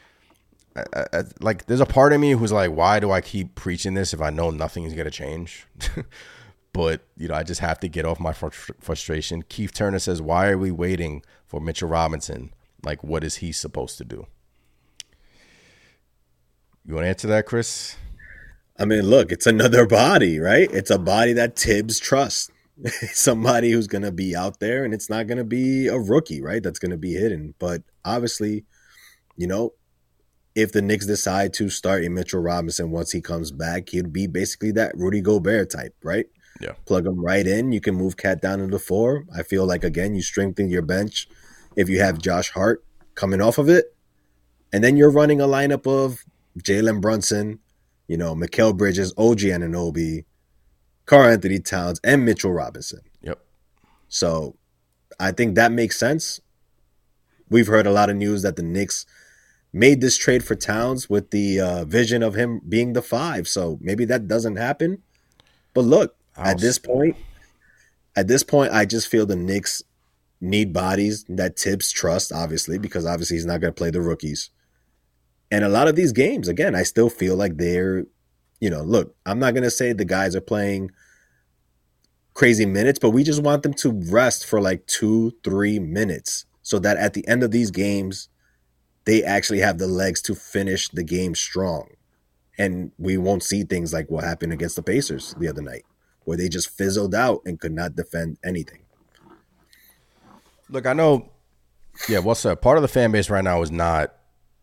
A: like, there's a part of me who's like, why do I keep preaching this if I know nothing is gonna change? But you know, I just have to get off my frustration. Keith Turner says, "Why are we waiting for Mitchell Robinson? Like, what is he supposed to do?" You want to answer that, Chris?
B: I mean, look, it's another body, right? It's a body that Tibbs trusts. Somebody who's going to be out there, and it's not going to be a rookie, right? That's going to be hidden. But obviously, you know, if the Knicks decide to start a Mitchell Robinson once he comes back, he'd be basically that Rudy Gobert type, right?
A: Yeah.
B: Plug him right in. You can move Cat down to the 4. I feel like, again, you strengthen your bench if you have Josh Hart coming off of it. And then you're running a lineup of Jalen Brunson, you know, Mikal Bridges, OG Anunoby, Karl Anthony Towns, and Mitchell Robinson.
A: Yep.
B: So I think that makes sense. We've heard a lot of news that the Knicks made this trade for Towns with the vision of him being the 5. So maybe that doesn't happen. But look, at this point, I just feel the Knicks need bodies that Tibbs trusts, obviously, because obviously he's not going to play the rookies. And a lot of these games, again, I still feel like they're, you know, look, I'm not going to say the guys are playing crazy minutes, but we just want them to rest for like 2-3 minutes so that at the end of these games, they actually have the legs to finish the game strong. And we won't see things like what happened against the Pacers the other night, where they just fizzled out and could not defend anything.
A: Look, I know, yeah, what's up? Part of the fan base right now is not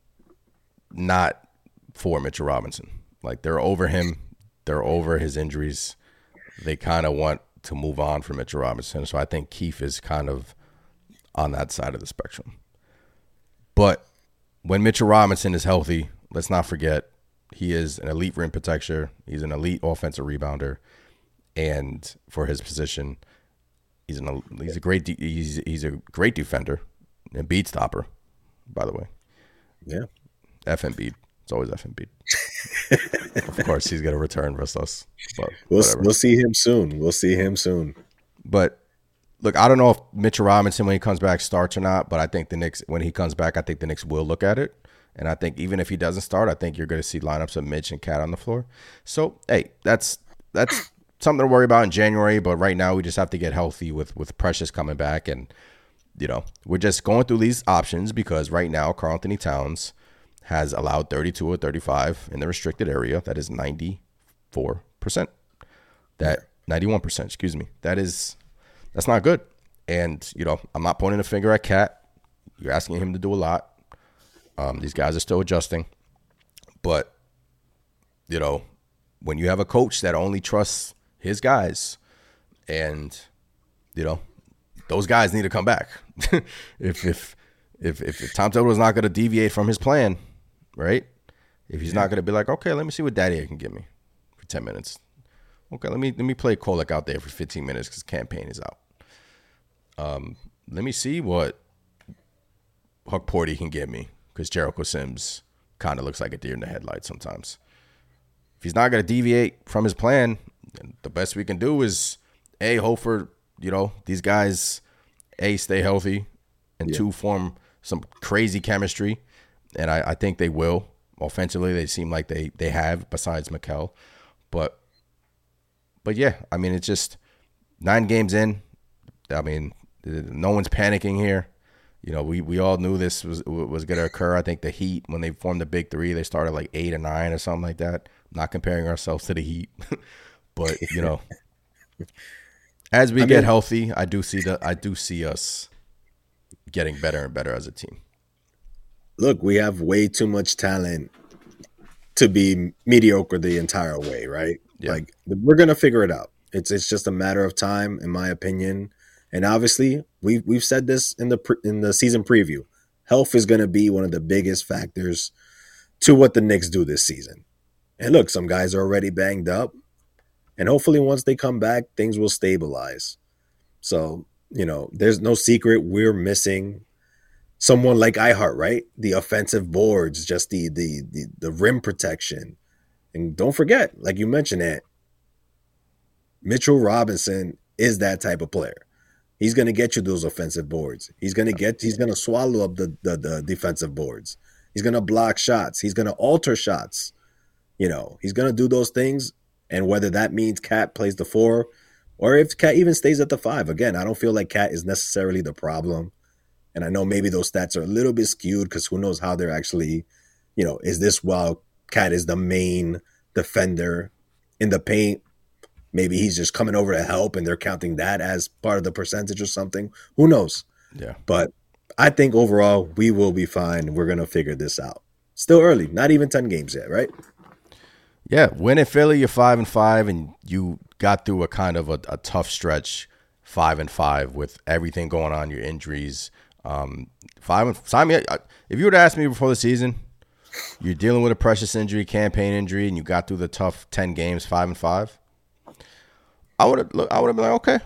A: for Mitchell Robinson. Like, they're over him. They're over his injuries. They kind of want to move on from Mitchell Robinson. So I think Keith is kind of on that side of the spectrum. But when Mitchell Robinson is healthy, let's not forget, he is an elite rim protector. He's an elite offensive rebounder. And for his position, he's a great defender and beat stopper, by the way.
B: Yeah.
A: F Embiid. It's always F Embiid. Of course, he's going to return versus us. But
B: we'll see him soon.
A: But look, I don't know if Mitchell Robinson, when he comes back, starts or not. But I think the Knicks, when he comes back, I think the Knicks will look at it. And I think even if he doesn't start, I think you're going to see lineups of Mitch and Cat on the floor. So, hey, that's something to worry about in January. But right now, we just have to get healthy with Precious coming back. And, you know, we're just going through these options because right now, Karl Anthony Towns has allowed 32 or 35 in the restricted area. That is 94%. That 91%, excuse me. That's not good. And, you know, I'm not pointing a finger at Cat. You're asking him to do a lot. These guys are still adjusting. But, you know, when you have a coach that only trusts his guys and, you know, those guys need to come back. If Tom Thibodeau is not going to deviate from his plan, right? If he's not going to be like, okay, let me see what Daddy can give me for 10 minutes. Okay, let me play Kolek out there for 15 minutes because campaign is out. Let me see what Huck Porty can give me because Jericho Sims kind of looks like a deer in the headlights sometimes. If he's not going to deviate from his plan, then the best we can do is, A, hope for these guys, A, stay healthy, and
B: Yeah.
A: 2, form some crazy chemistry. And I think they will. Offensively, they seem like they have, besides Mikel. But yeah, I mean, it's just 9 games in. I mean, no one's panicking here. We all knew this was going to occur. I think the Heat, when they formed the Big Three, they started like 8 or 9 or something like that. Not comparing ourselves to the Heat, but as we get healthy, I do see us getting better and better as a team.
B: Look, we have way too much talent to be mediocre the entire way, right?
A: Yeah.
B: Like, we're gonna figure it out. It's just a matter of time, in my opinion. And obviously, we've said this in the season preview. Health is gonna be one of the biggest factors to what the Knicks do this season. And look, some guys are already banged up, and hopefully, once they come back, things will stabilize. So, there's no secret we're missing someone like iHeart, right? The offensive boards, just the rim protection. And don't forget, like you mentioned, Ant, Mitchell Robinson is that type of player. He's going to get you those offensive boards. He's going to swallow up the defensive boards. He's going to block shots. He's going to alter shots. He's going to do those things. And whether that means Cat plays the 4 or if Cat even stays at the 5, again, I don't feel like Cat is necessarily the problem. And I know maybe those stats are a little bit skewed because who knows how they're actually, is this while Cat is the main defender in the paint? Maybe he's just coming over to help and they're counting that as part of the percentage or something. Who knows?
A: Yeah.
B: But I think overall we will be fine. We're going to figure this out. Still early, not even 10 games yet, right?
A: Yeah, win in Philly, you're 5-5, and you got through a kind of a tough stretch, 5-5 with everything going on, your injuries. 5-5. If you would ask me before the season, you're dealing with a precious injury, campaign injury, and you got through the tough 10 games, 5-5. I would have been like, okay.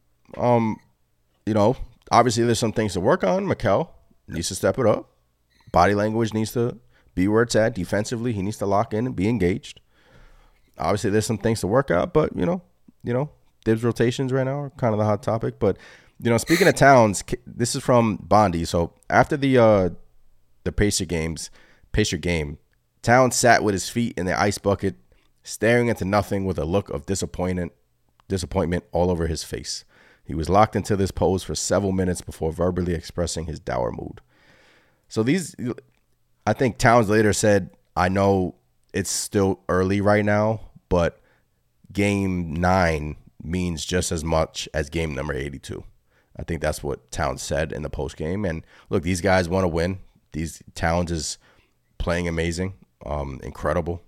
A: Obviously there's some things to work on. Mikel needs to step it up. Body language needs to be where it's at. Defensively, he needs to lock in and be engaged. Obviously, there's some things to work out, but Thibs rotations right now are kind of the hot topic. But speaking of Towns, this is from Bondi. So after the Pacer game, Towns sat with his feet in the ice bucket, staring into nothing with a look of disappointment all over his face. He was locked into this pose for several minutes before verbally expressing his dour mood. So I think Towns later said, I know it's still early right now, but game 9 means just as much as game number 82. I think that's what Towns said in the post game. And look, these guys want to win. Towns is playing amazing, incredible.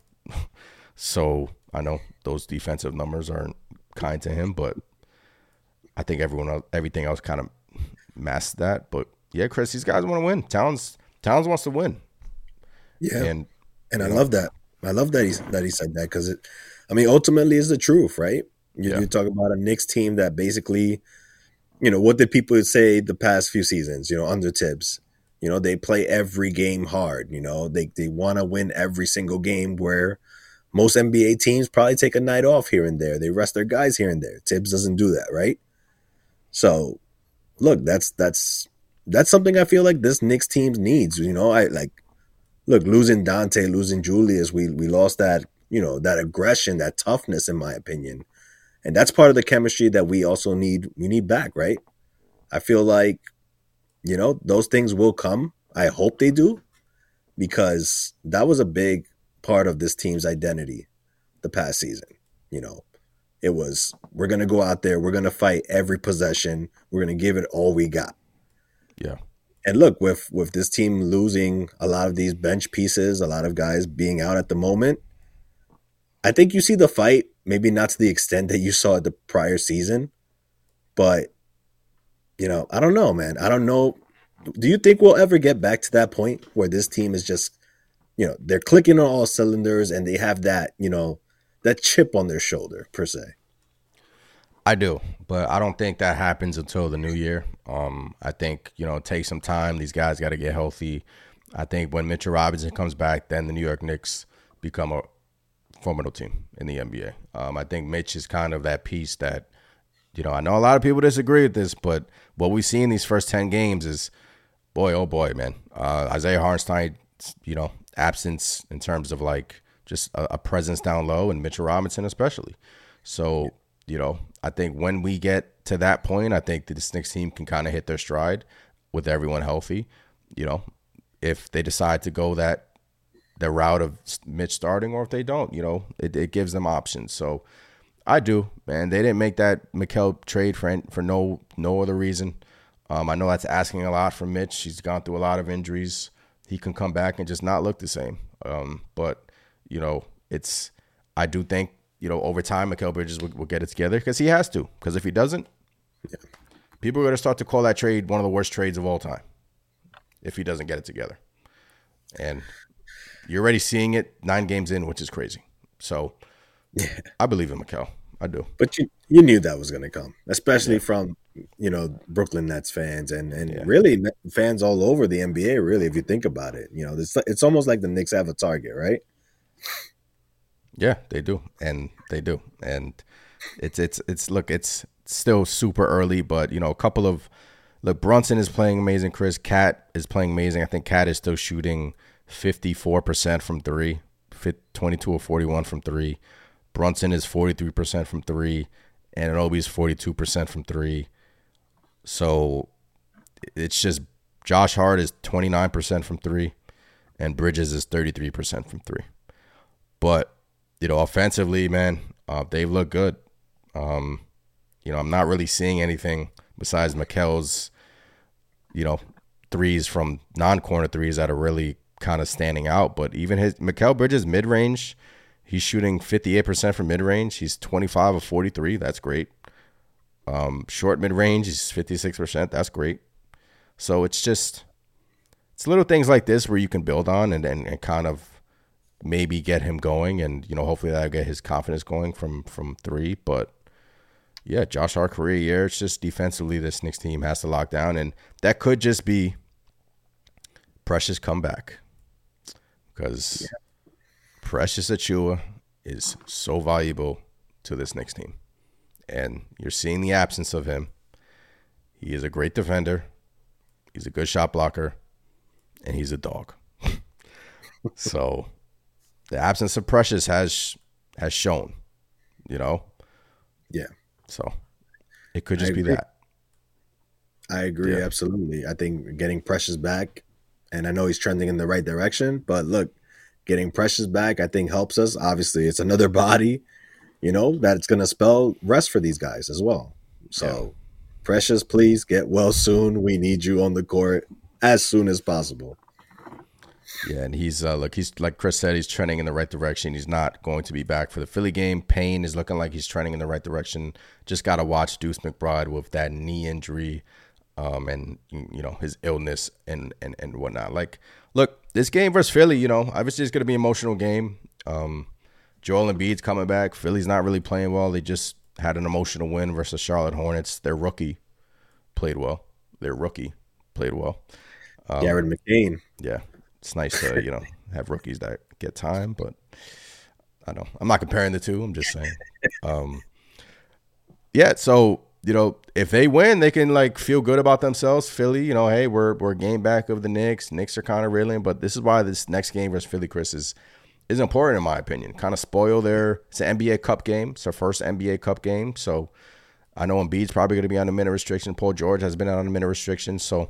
A: So I know those defensive numbers aren't kind to him, but I think everything else kind of masked that. But yeah, Chris, these guys want to win. Towns wants to win.
B: Yeah, and I love that. I love that he said that because ultimately it's the truth, right? You talk about a Knicks team that basically, what did people say the past few seasons? Under Tibbs, they play every game hard. They want to win every single game. Where most NBA teams probably take a night off here and there. They rest their guys here and there. Tibbs doesn't do that, right? So, look, that's something I feel like this Knicks team needs. Look, losing Dante, losing Julius, we lost that, that aggression, that toughness, in my opinion. And that's part of the chemistry that we also need back, right? I feel like, those things will come. I hope they do, because that was a big part of this team's identity the past season. It was, we're going to go out there, we're going to fight every possession, we're going to give it all we got.
A: Yeah.
B: And look, with this team losing a lot of these bench pieces, a lot of guys being out at the moment, I think you see the fight, maybe not to the extent that you saw at the prior season, but, I don't know, man. I don't know. Do you think we'll ever get back to that point where this team is just, they're clicking on all cylinders and they have that, that chip on their shoulder, per se?
A: I do, but I don't think that happens until the new year. I think, it takes some time. These guys got to get healthy. I think when Mitchell Robinson comes back, then the New York Knicks become a formidable team in the NBA. I think Mitch is kind of that piece that I know a lot of people disagree with this, but what we see in these first 10 games is, boy, oh boy, man. Isaiah Hartenstein, absence in terms of like just a presence down low, and Mitchell Robinson especially. So, I think when we get to that point, I think that this Knicks team can kind of hit their stride with everyone healthy. If they decide to go the route of Mitch starting, or if they don't, it gives them options. So I do, man. They didn't make that Mikal trade for no other reason. I know that's asking a lot from Mitch. He's gone through a lot of injuries. He can come back and just not look the same. But I do think, over time, Mikal Bridges will get it together, because he has to. Because if he doesn't, people are going to start to call that trade one of the worst trades of all time if he doesn't get it together. And you're already seeing it 9 games in, which is crazy. So I believe in Mikal. I do.
B: But you knew that was going to come, especially from, Brooklyn Nets fans and really fans all over the NBA, really, if you think about it. It's almost like the Knicks have a target, right?
A: Yeah, they do. And they do. And it's still super early, but, a couple of – look, Brunson is playing amazing. Chris Cat is playing amazing. I think Cat is still shooting 54% from 3, 22 or 41 from 3. Brunson is 43% from 3, and Anunoby's 42% from 3. So it's just Josh Hart is 29% from 3, and Bridges is 33% from 3. But, offensively, man, they look good. I'm not really seeing anything besides Mikal's, threes from non-corner threes that are really kind of standing out. But even Mikal Bridges mid-range, he's shooting 58% from mid-range. He's 25 of 43. That's great. Short mid-range, he's 56%. That's great. So it's little things like this where you can build on and kind of maybe get him going, and hopefully that'll get his confidence going from 3. But yeah, Josh Hart career year. It's just defensively this Knicks team has to lock down, and that could just be Precious comeback, because Precious Achiuwa is so valuable to this Knicks team, and you're seeing the absence of him. He is a great defender. He's a good shot blocker, and he's a dog. So the absence of Precious has shown, Yeah. So it could just be that.
B: I agree, absolutely. I think getting Precious back, and I know he's trending in the right direction, but look, getting Precious back, I think, helps us. Obviously, it's another body, that's going to spell rest for these guys as well. So, Precious, please get well soon. We need you on the court as soon as possible.
A: Yeah, and he's like Chris said, he's trending in the right direction. He's not going to be back for the Philly game. Payne is looking like he's trending in the right direction. Just got to watch Deuce McBride with that knee injury, and his illness and whatnot. Like, look, this game versus Philly, obviously it's going to be an emotional game. Joel Embiid's coming back. Philly's not really playing well. They just had an emotional win versus Charlotte Hornets. Their rookie played well. Jared
B: McCain.
A: Yeah. It's nice to, have rookies that get time, but I know I'm not comparing the two. I'm just saying. So, if they win, they can feel good about themselves. Philly, hey, we're a game back of the Knicks. Knicks are kind of reeling, but this is why this next game versus Philly, Chris, is important in my opinion. Kind of spoil it's an NBA Cup game. It's their first NBA Cup game. So I know Embiid's probably going to be on a minute restriction. Paul George has been on a minute restriction. So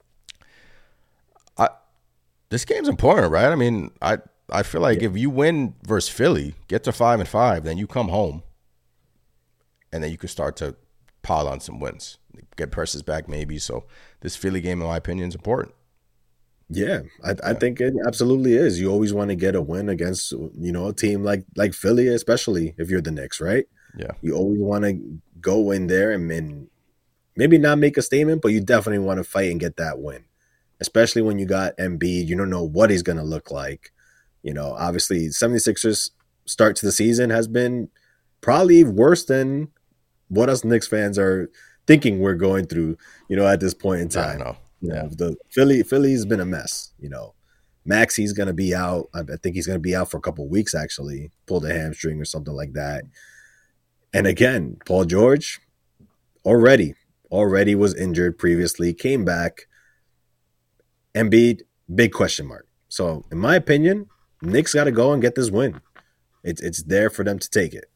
A: this game's important, right? I mean, I feel like if you win versus Philly, get to 5-5, then you come home, and then you can start to pile on some wins, get Precious back maybe. So this Philly game, in my opinion, is important.
B: Yeah, I think it absolutely is. You always want to get a win against a team like Philly, especially if you're the Knicks, right?
A: Yeah,
B: you always want to go in there and maybe not make a statement, but you definitely want to fight and get that win. Especially when you got Embiid, you don't know what he's going to look like. Obviously, 76ers start to the season has been probably worse than what us Knicks fans are thinking we're going through, at this point in time.
A: I know.
B: The Philly's been a mess. Maxi's going to be out. I think he's going to be out for a couple of weeks, actually. Pulled a hamstring or something like that. And again, Paul George, already was injured previously, came back. Embiid, big question mark. So, in my opinion, Knicks got to go and get this win. It's there for them to take it.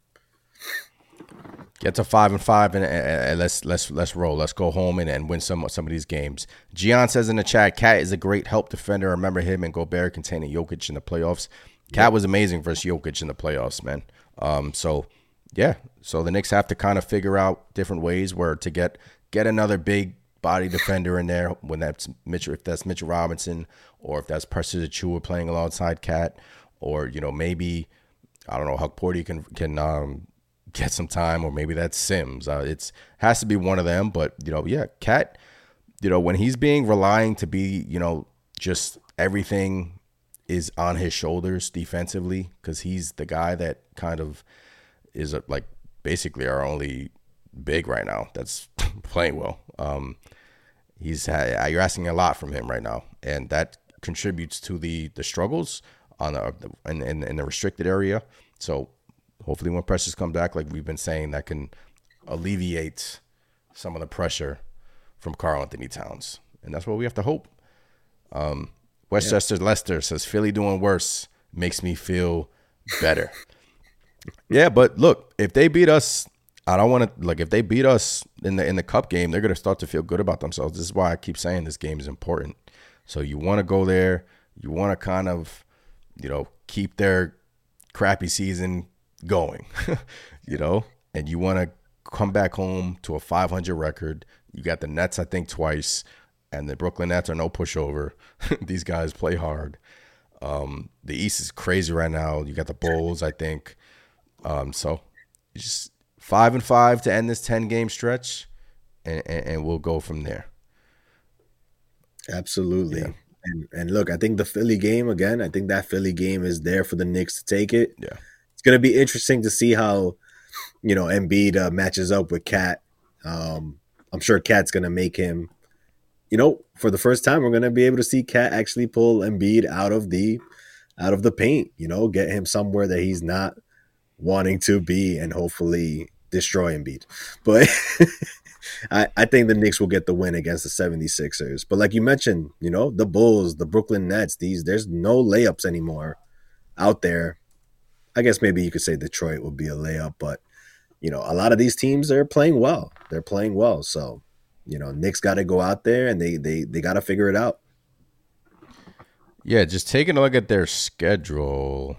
A: Get to 5-5 and let's roll. Let's go home and win some of these games. Gian says in the chat, Cat is a great help defender. Remember him and Gobert containing Jokic in the playoffs. Cat was amazing versus Jokic in the playoffs, man. So the Knicks have to kind of figure out different ways where to get another big body defender in there when that's Mitchell, if that's Mitchell Robinson, or if that's Precious Achiuwa playing alongside Cat, or maybe I don't know, Huck Porty can get some time, or maybe that's Sims. It's has to be one of them. But Cat, when he's being relying to be, just everything is on his shoulders defensively, because he's the guy that kind of is like basically our only big right now that's playing well. You're asking a lot from him right now, and that contributes to the struggles on in the restricted area. So hopefully when Precious comes back, like we've been saying, that can alleviate some of the pressure from Karl-Anthony Towns, and that's what we have to hope. Westchester Lester says Philly doing worse makes me feel better. Yeah, but look, if they beat us, I don't want to if they beat us in the cup game, they're going to start to feel good about themselves. This is why I keep saying this game is important. So you want to go there, you want to kind of, keep their crappy season going, and you want to come back home to a 500 record. You got the Nets, I think, twice, and the Brooklyn Nets are no pushover. These guys play hard. The East is crazy right now. You got the Bulls, I think. So just 5-5 to end this 10-game stretch, and we'll go from there.
B: Absolutely. Yeah. And look, I think the Philly game, again, I think that Philly game is there for the Knicks to take it.
A: Yeah.
B: It's going to be interesting to see how, Embiid matches up with Cat. I'm sure Cat's going to make him, for the first time, we're going to be able to see Cat actually pull Embiid out of the paint, get him somewhere that he's not wanting to be, and hopefully destroy Embiid. But I think the Knicks will get the win against the 76ers. But like you mentioned, the Bulls, the Brooklyn Nets, there's no layups anymore out there. I guess maybe you could say Detroit would be a layup, but a lot of these teams are playing well. They're playing well. So, Knicks got to go out there and they got to figure it out.
A: Yeah, just taking a look at their schedule.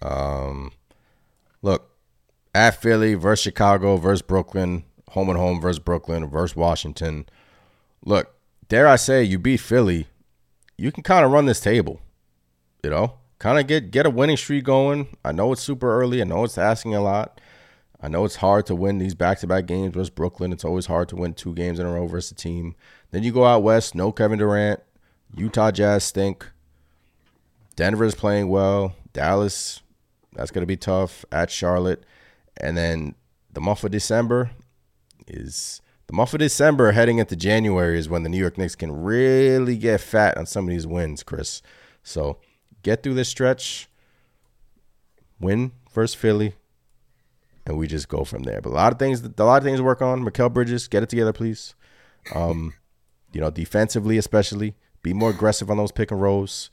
A: Look, at Philly versus Chicago versus Brooklyn, home and home versus Brooklyn versus Washington. Look, dare I say, you beat Philly, you can kind of run this table, kind of get a winning streak going. I know it's super early. I know it's asking a lot. I know it's hard to win these back-to-back games versus Brooklyn. It's always hard to win 2 games in a row versus a team. Then you go out west, no Kevin Durant. Utah Jazz stink. Denver's playing well. Dallas, that's going to be tough. At Charlotte. And then the month of December heading into January is when the New York Knicks can really get fat on some of these wins, Chris. So get through this stretch, win versus Philly, and we just go from there. But a lot of things to work on. Mikal Bridges, get it together, please. Defensively especially, be more aggressive on those pick and rolls.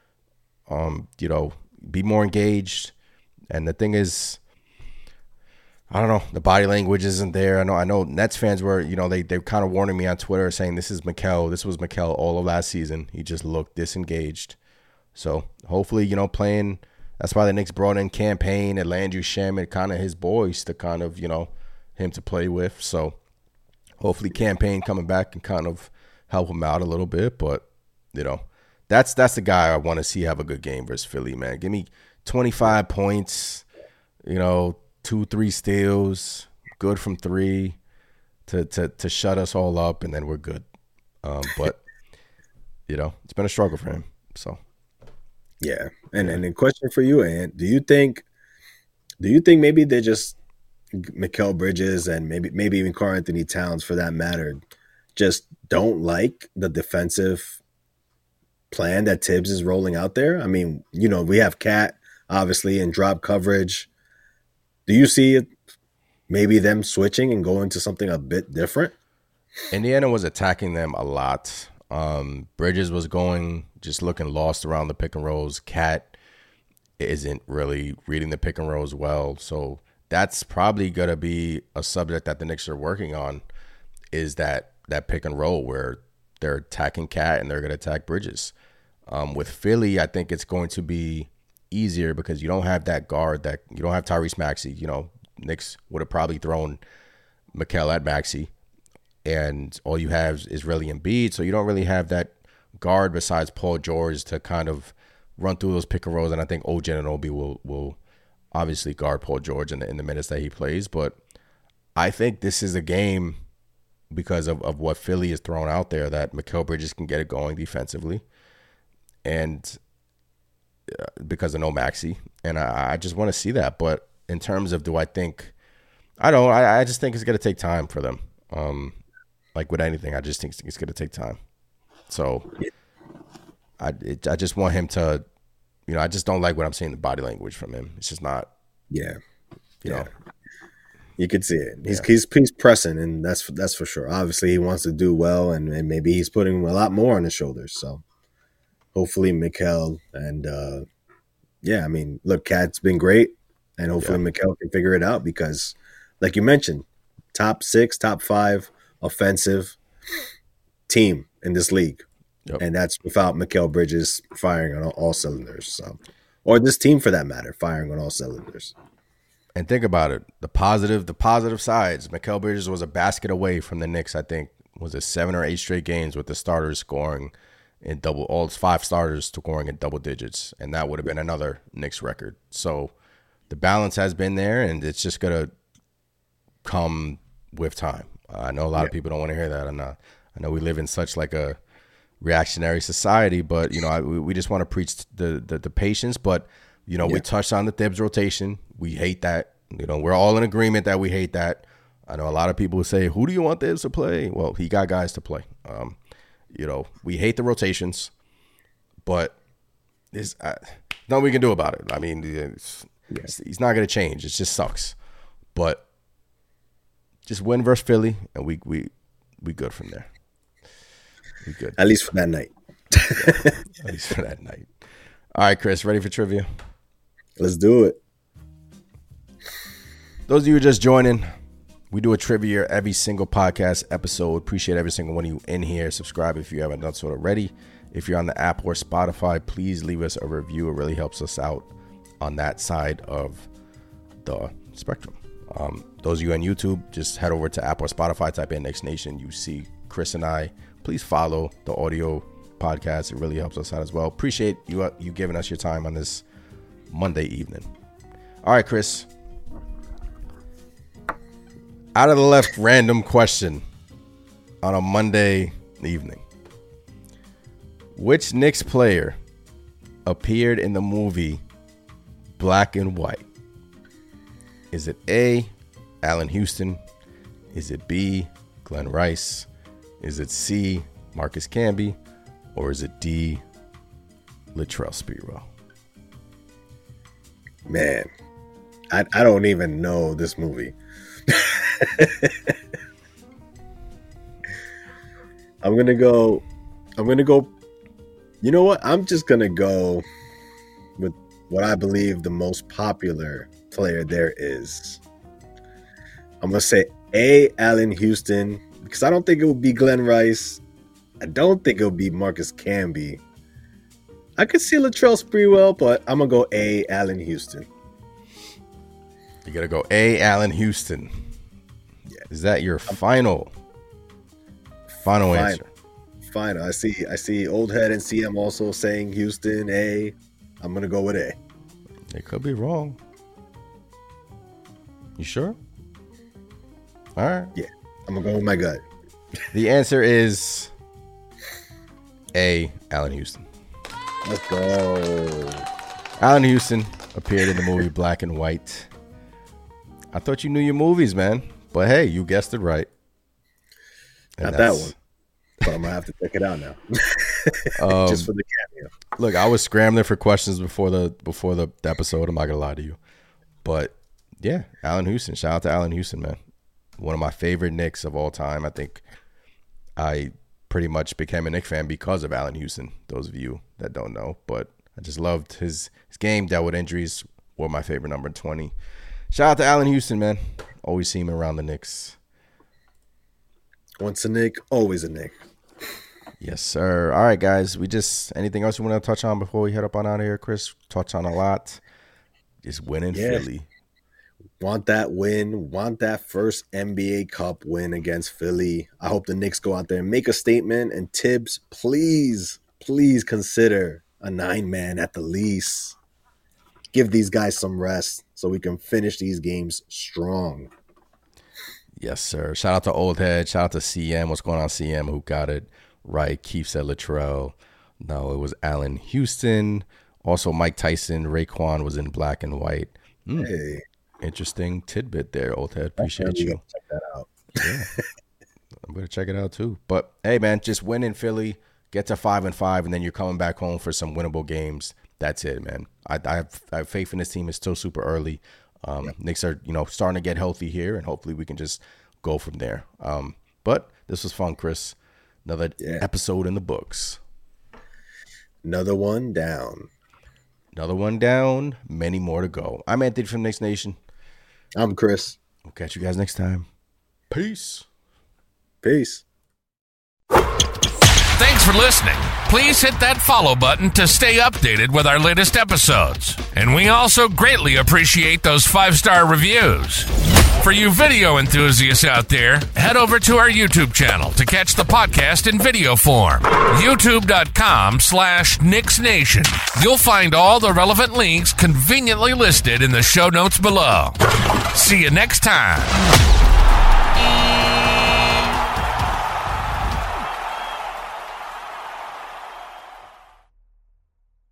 A: Be more engaged. And the thing is, I don't know, the body language isn't there. I know Nets fans were, they're kind of warning me on Twitter saying this was Mikal all of last season. He just looked disengaged. So hopefully, playing. That's why the Knicks brought in Campaign and Landry Shamet, kind of his boys to kind of, him to play with. So hopefully Campaign coming back can kind of help him out a little bit. But, that's the guy I want to see have a good game versus Philly, man. Give me 25 points, 2-3 steals, good from 3 to shut us all up, and then we're good. But, it's been a struggle for him. So.
B: Yeah, and a question for you, Ant. Do you think maybe they're just Mikal Bridges and maybe even Karl-Anthony Towns for that matter just don't like the defensive plan that Tibbs is rolling out there? I mean, we have Cat obviously in drop coverage. Do you see maybe them switching and going to something a bit different.
A: Indiana was attacking them a lot. Bridges was just looking lost around the pick and rolls. Cat isn't really reading the pick and rolls well. So that's probably going to be a subject that the Knicks are working on, is that pick and roll where they're attacking Cat and they're going to attack Bridges. With Philly, I think it's going to be easier because you don't have that guard, that you don't have Tyrese Maxey. Knicks would have probably thrown Mikal at Maxey, and all you have is really Embiid. So you don't really have that guard besides Paul George to kind of run through those pick and rolls. And I think OG Anunoby will obviously guard Paul George in the minutes that he plays. But I think this is a game, because of what Philly is throwing out there, that Mikal Bridges can get it going defensively, and because of no Maxey. And I just want to see that. But in terms of, do I think, I just think it's going to take time for them. Like with anything, I just think it's going to take time. So I just want him to, I just don't like what I'm seeing the body language from him. It's just not.
B: Yeah.
A: You know.
B: You could see it. He's pressing, and that's for sure. Obviously, he wants to do well, and maybe he's putting a lot more on his shoulders. So hopefully, Mikal and look, Cat's been great, and hopefully Mikal can figure it out because, like you mentioned, top 6, top 5 offensive team in this league, and that's without Mikal Bridges firing on all cylinders. So, or this team for that matter, firing on all cylinders.
A: And think about it, the positive sides. Mikal Bridges was a basket away from the Knicks, I think, was it 7 or 8 straight games with the starters scoring in all 5 starters scoring in double digits, and that would have been another Knicks record. So the balance has been there, and it's just going to come with time. I know a lot of people don't want to hear that. I know we live in such like a reactionary society, but we just want to preach the patience. But we touched on the Thibs rotation. We hate that. We're all in agreement that we hate that. I know a lot of people will say, "Who do you want Thibs to play?" Well, he got guys to play. We hate the rotations, but there's nothing we can do about it. I mean, he's not going to change. It just sucks. But just win versus Philly, and we good from there. We good.
B: At least for that night.
A: At least for that night. All right, Chris, ready for trivia?
B: Let's do it.
A: Those of you who are just joining, we do a trivia every single podcast episode. Appreciate every single one of you in here. Subscribe if you haven't done so already. If you're on the app or Spotify, please leave us a review. It really helps us out on that side of the spectrum. Those of you on YouTube, just head over to app or Spotify, type in Knicks Nation. You see Chris and I. Please follow the audio podcast. It really helps us out as well. Appreciate you giving us your time on this Monday evening. All right, Chris. Out of the left, random question on a Monday evening. Which Knicks player appeared in the movie Black and White? Is it A, Allen Houston? Is it B, Glenn Rice? Is it C, Marcus Camby? Or is it D, Latrell Sprewell?
B: Man, I don't even know this movie. I'm gonna go. You know what? I'm just gonna go with what I believe the most popular player there is. I'm gonna say A, Allen Houston, because I don't think it would be Glenn Rice. I don't think it would be Marcus Camby. I could see Latrell Sprewell, but I'm gonna go A, Allen Houston.
A: You gotta go A, Allen Houston.
B: Yeah.
A: Is that your final answer?
B: Final. I see Old Head and CM also saying Houston A. I'm gonna go with A.
A: It could be wrong. You sure? All right.
B: Yeah, I'm gonna go with my gut.
A: The answer is A, Allen Houston.
B: Let's go.
A: Allen Houston appeared in the movie Black and White. I thought you knew your movies, man. But hey, you guessed it right. And
B: not that one. But I'm going to have to check it out now. Just for the cameo.
A: Look, I was scrambling for questions before the episode. I'm not going to lie to you. But Yeah, Allen Houston. Shout out to Allen Houston, man. One of my favorite Knicks of all time. I think I pretty much became a Knicks fan because of Allen Houston, those of you that don't know. But I just loved his game, dealt with injuries, wore my favorite number 20. Shout out to Allen Houston, man. Always see him around the Knicks.
B: Once a Knick, always a Knick.
A: Yes, sir. All right, guys. Anything else you want to touch on before we head up on out of here, Chris? Touch on a lot. Just winning Philly.
B: Want that win. Want that first NBA Cup win against Philly. I hope the Knicks go out there and make a statement. And Tibbs, please consider a 9-man at the least. Give these guys some rest so we can finish these games strong.
A: Yes, sir. Shout out to Old Head. Shout out to CM. What's going on, CM? Who got it right? Keith said Latrell. No, it was Allen Houston. Also, Mike Tyson. Raekwon was in black and white.
B: Hey.
A: Interesting tidbit there, Old Head. Appreciate you.
B: Check that out.
A: Yeah. I'm going to check it out, too. But, hey, man, just win in Philly. Get to 5-5, and then you're coming back home for some winnable games. That's it, man. I have faith in this team. It's still super early. Knicks are, starting to get healthy here, and hopefully we can just go from there. But this was fun, Chris. Another episode in the books.
B: Another one down.
A: Another one down. Many more to go. I'm Anthony from Knicks Nation.
B: I'm Chris.
A: We'll catch you guys next time. Peace.
B: Peace.
D: Thanks for listening. Please hit that follow button to stay updated with our latest episodes. And we also greatly appreciate those 5-star reviews. For you video enthusiasts out there, head over to our YouTube channel to catch the podcast in video form. YouTube.com/Knicks Nation. You'll find all the relevant links conveniently listed in the show notes below. See you next time.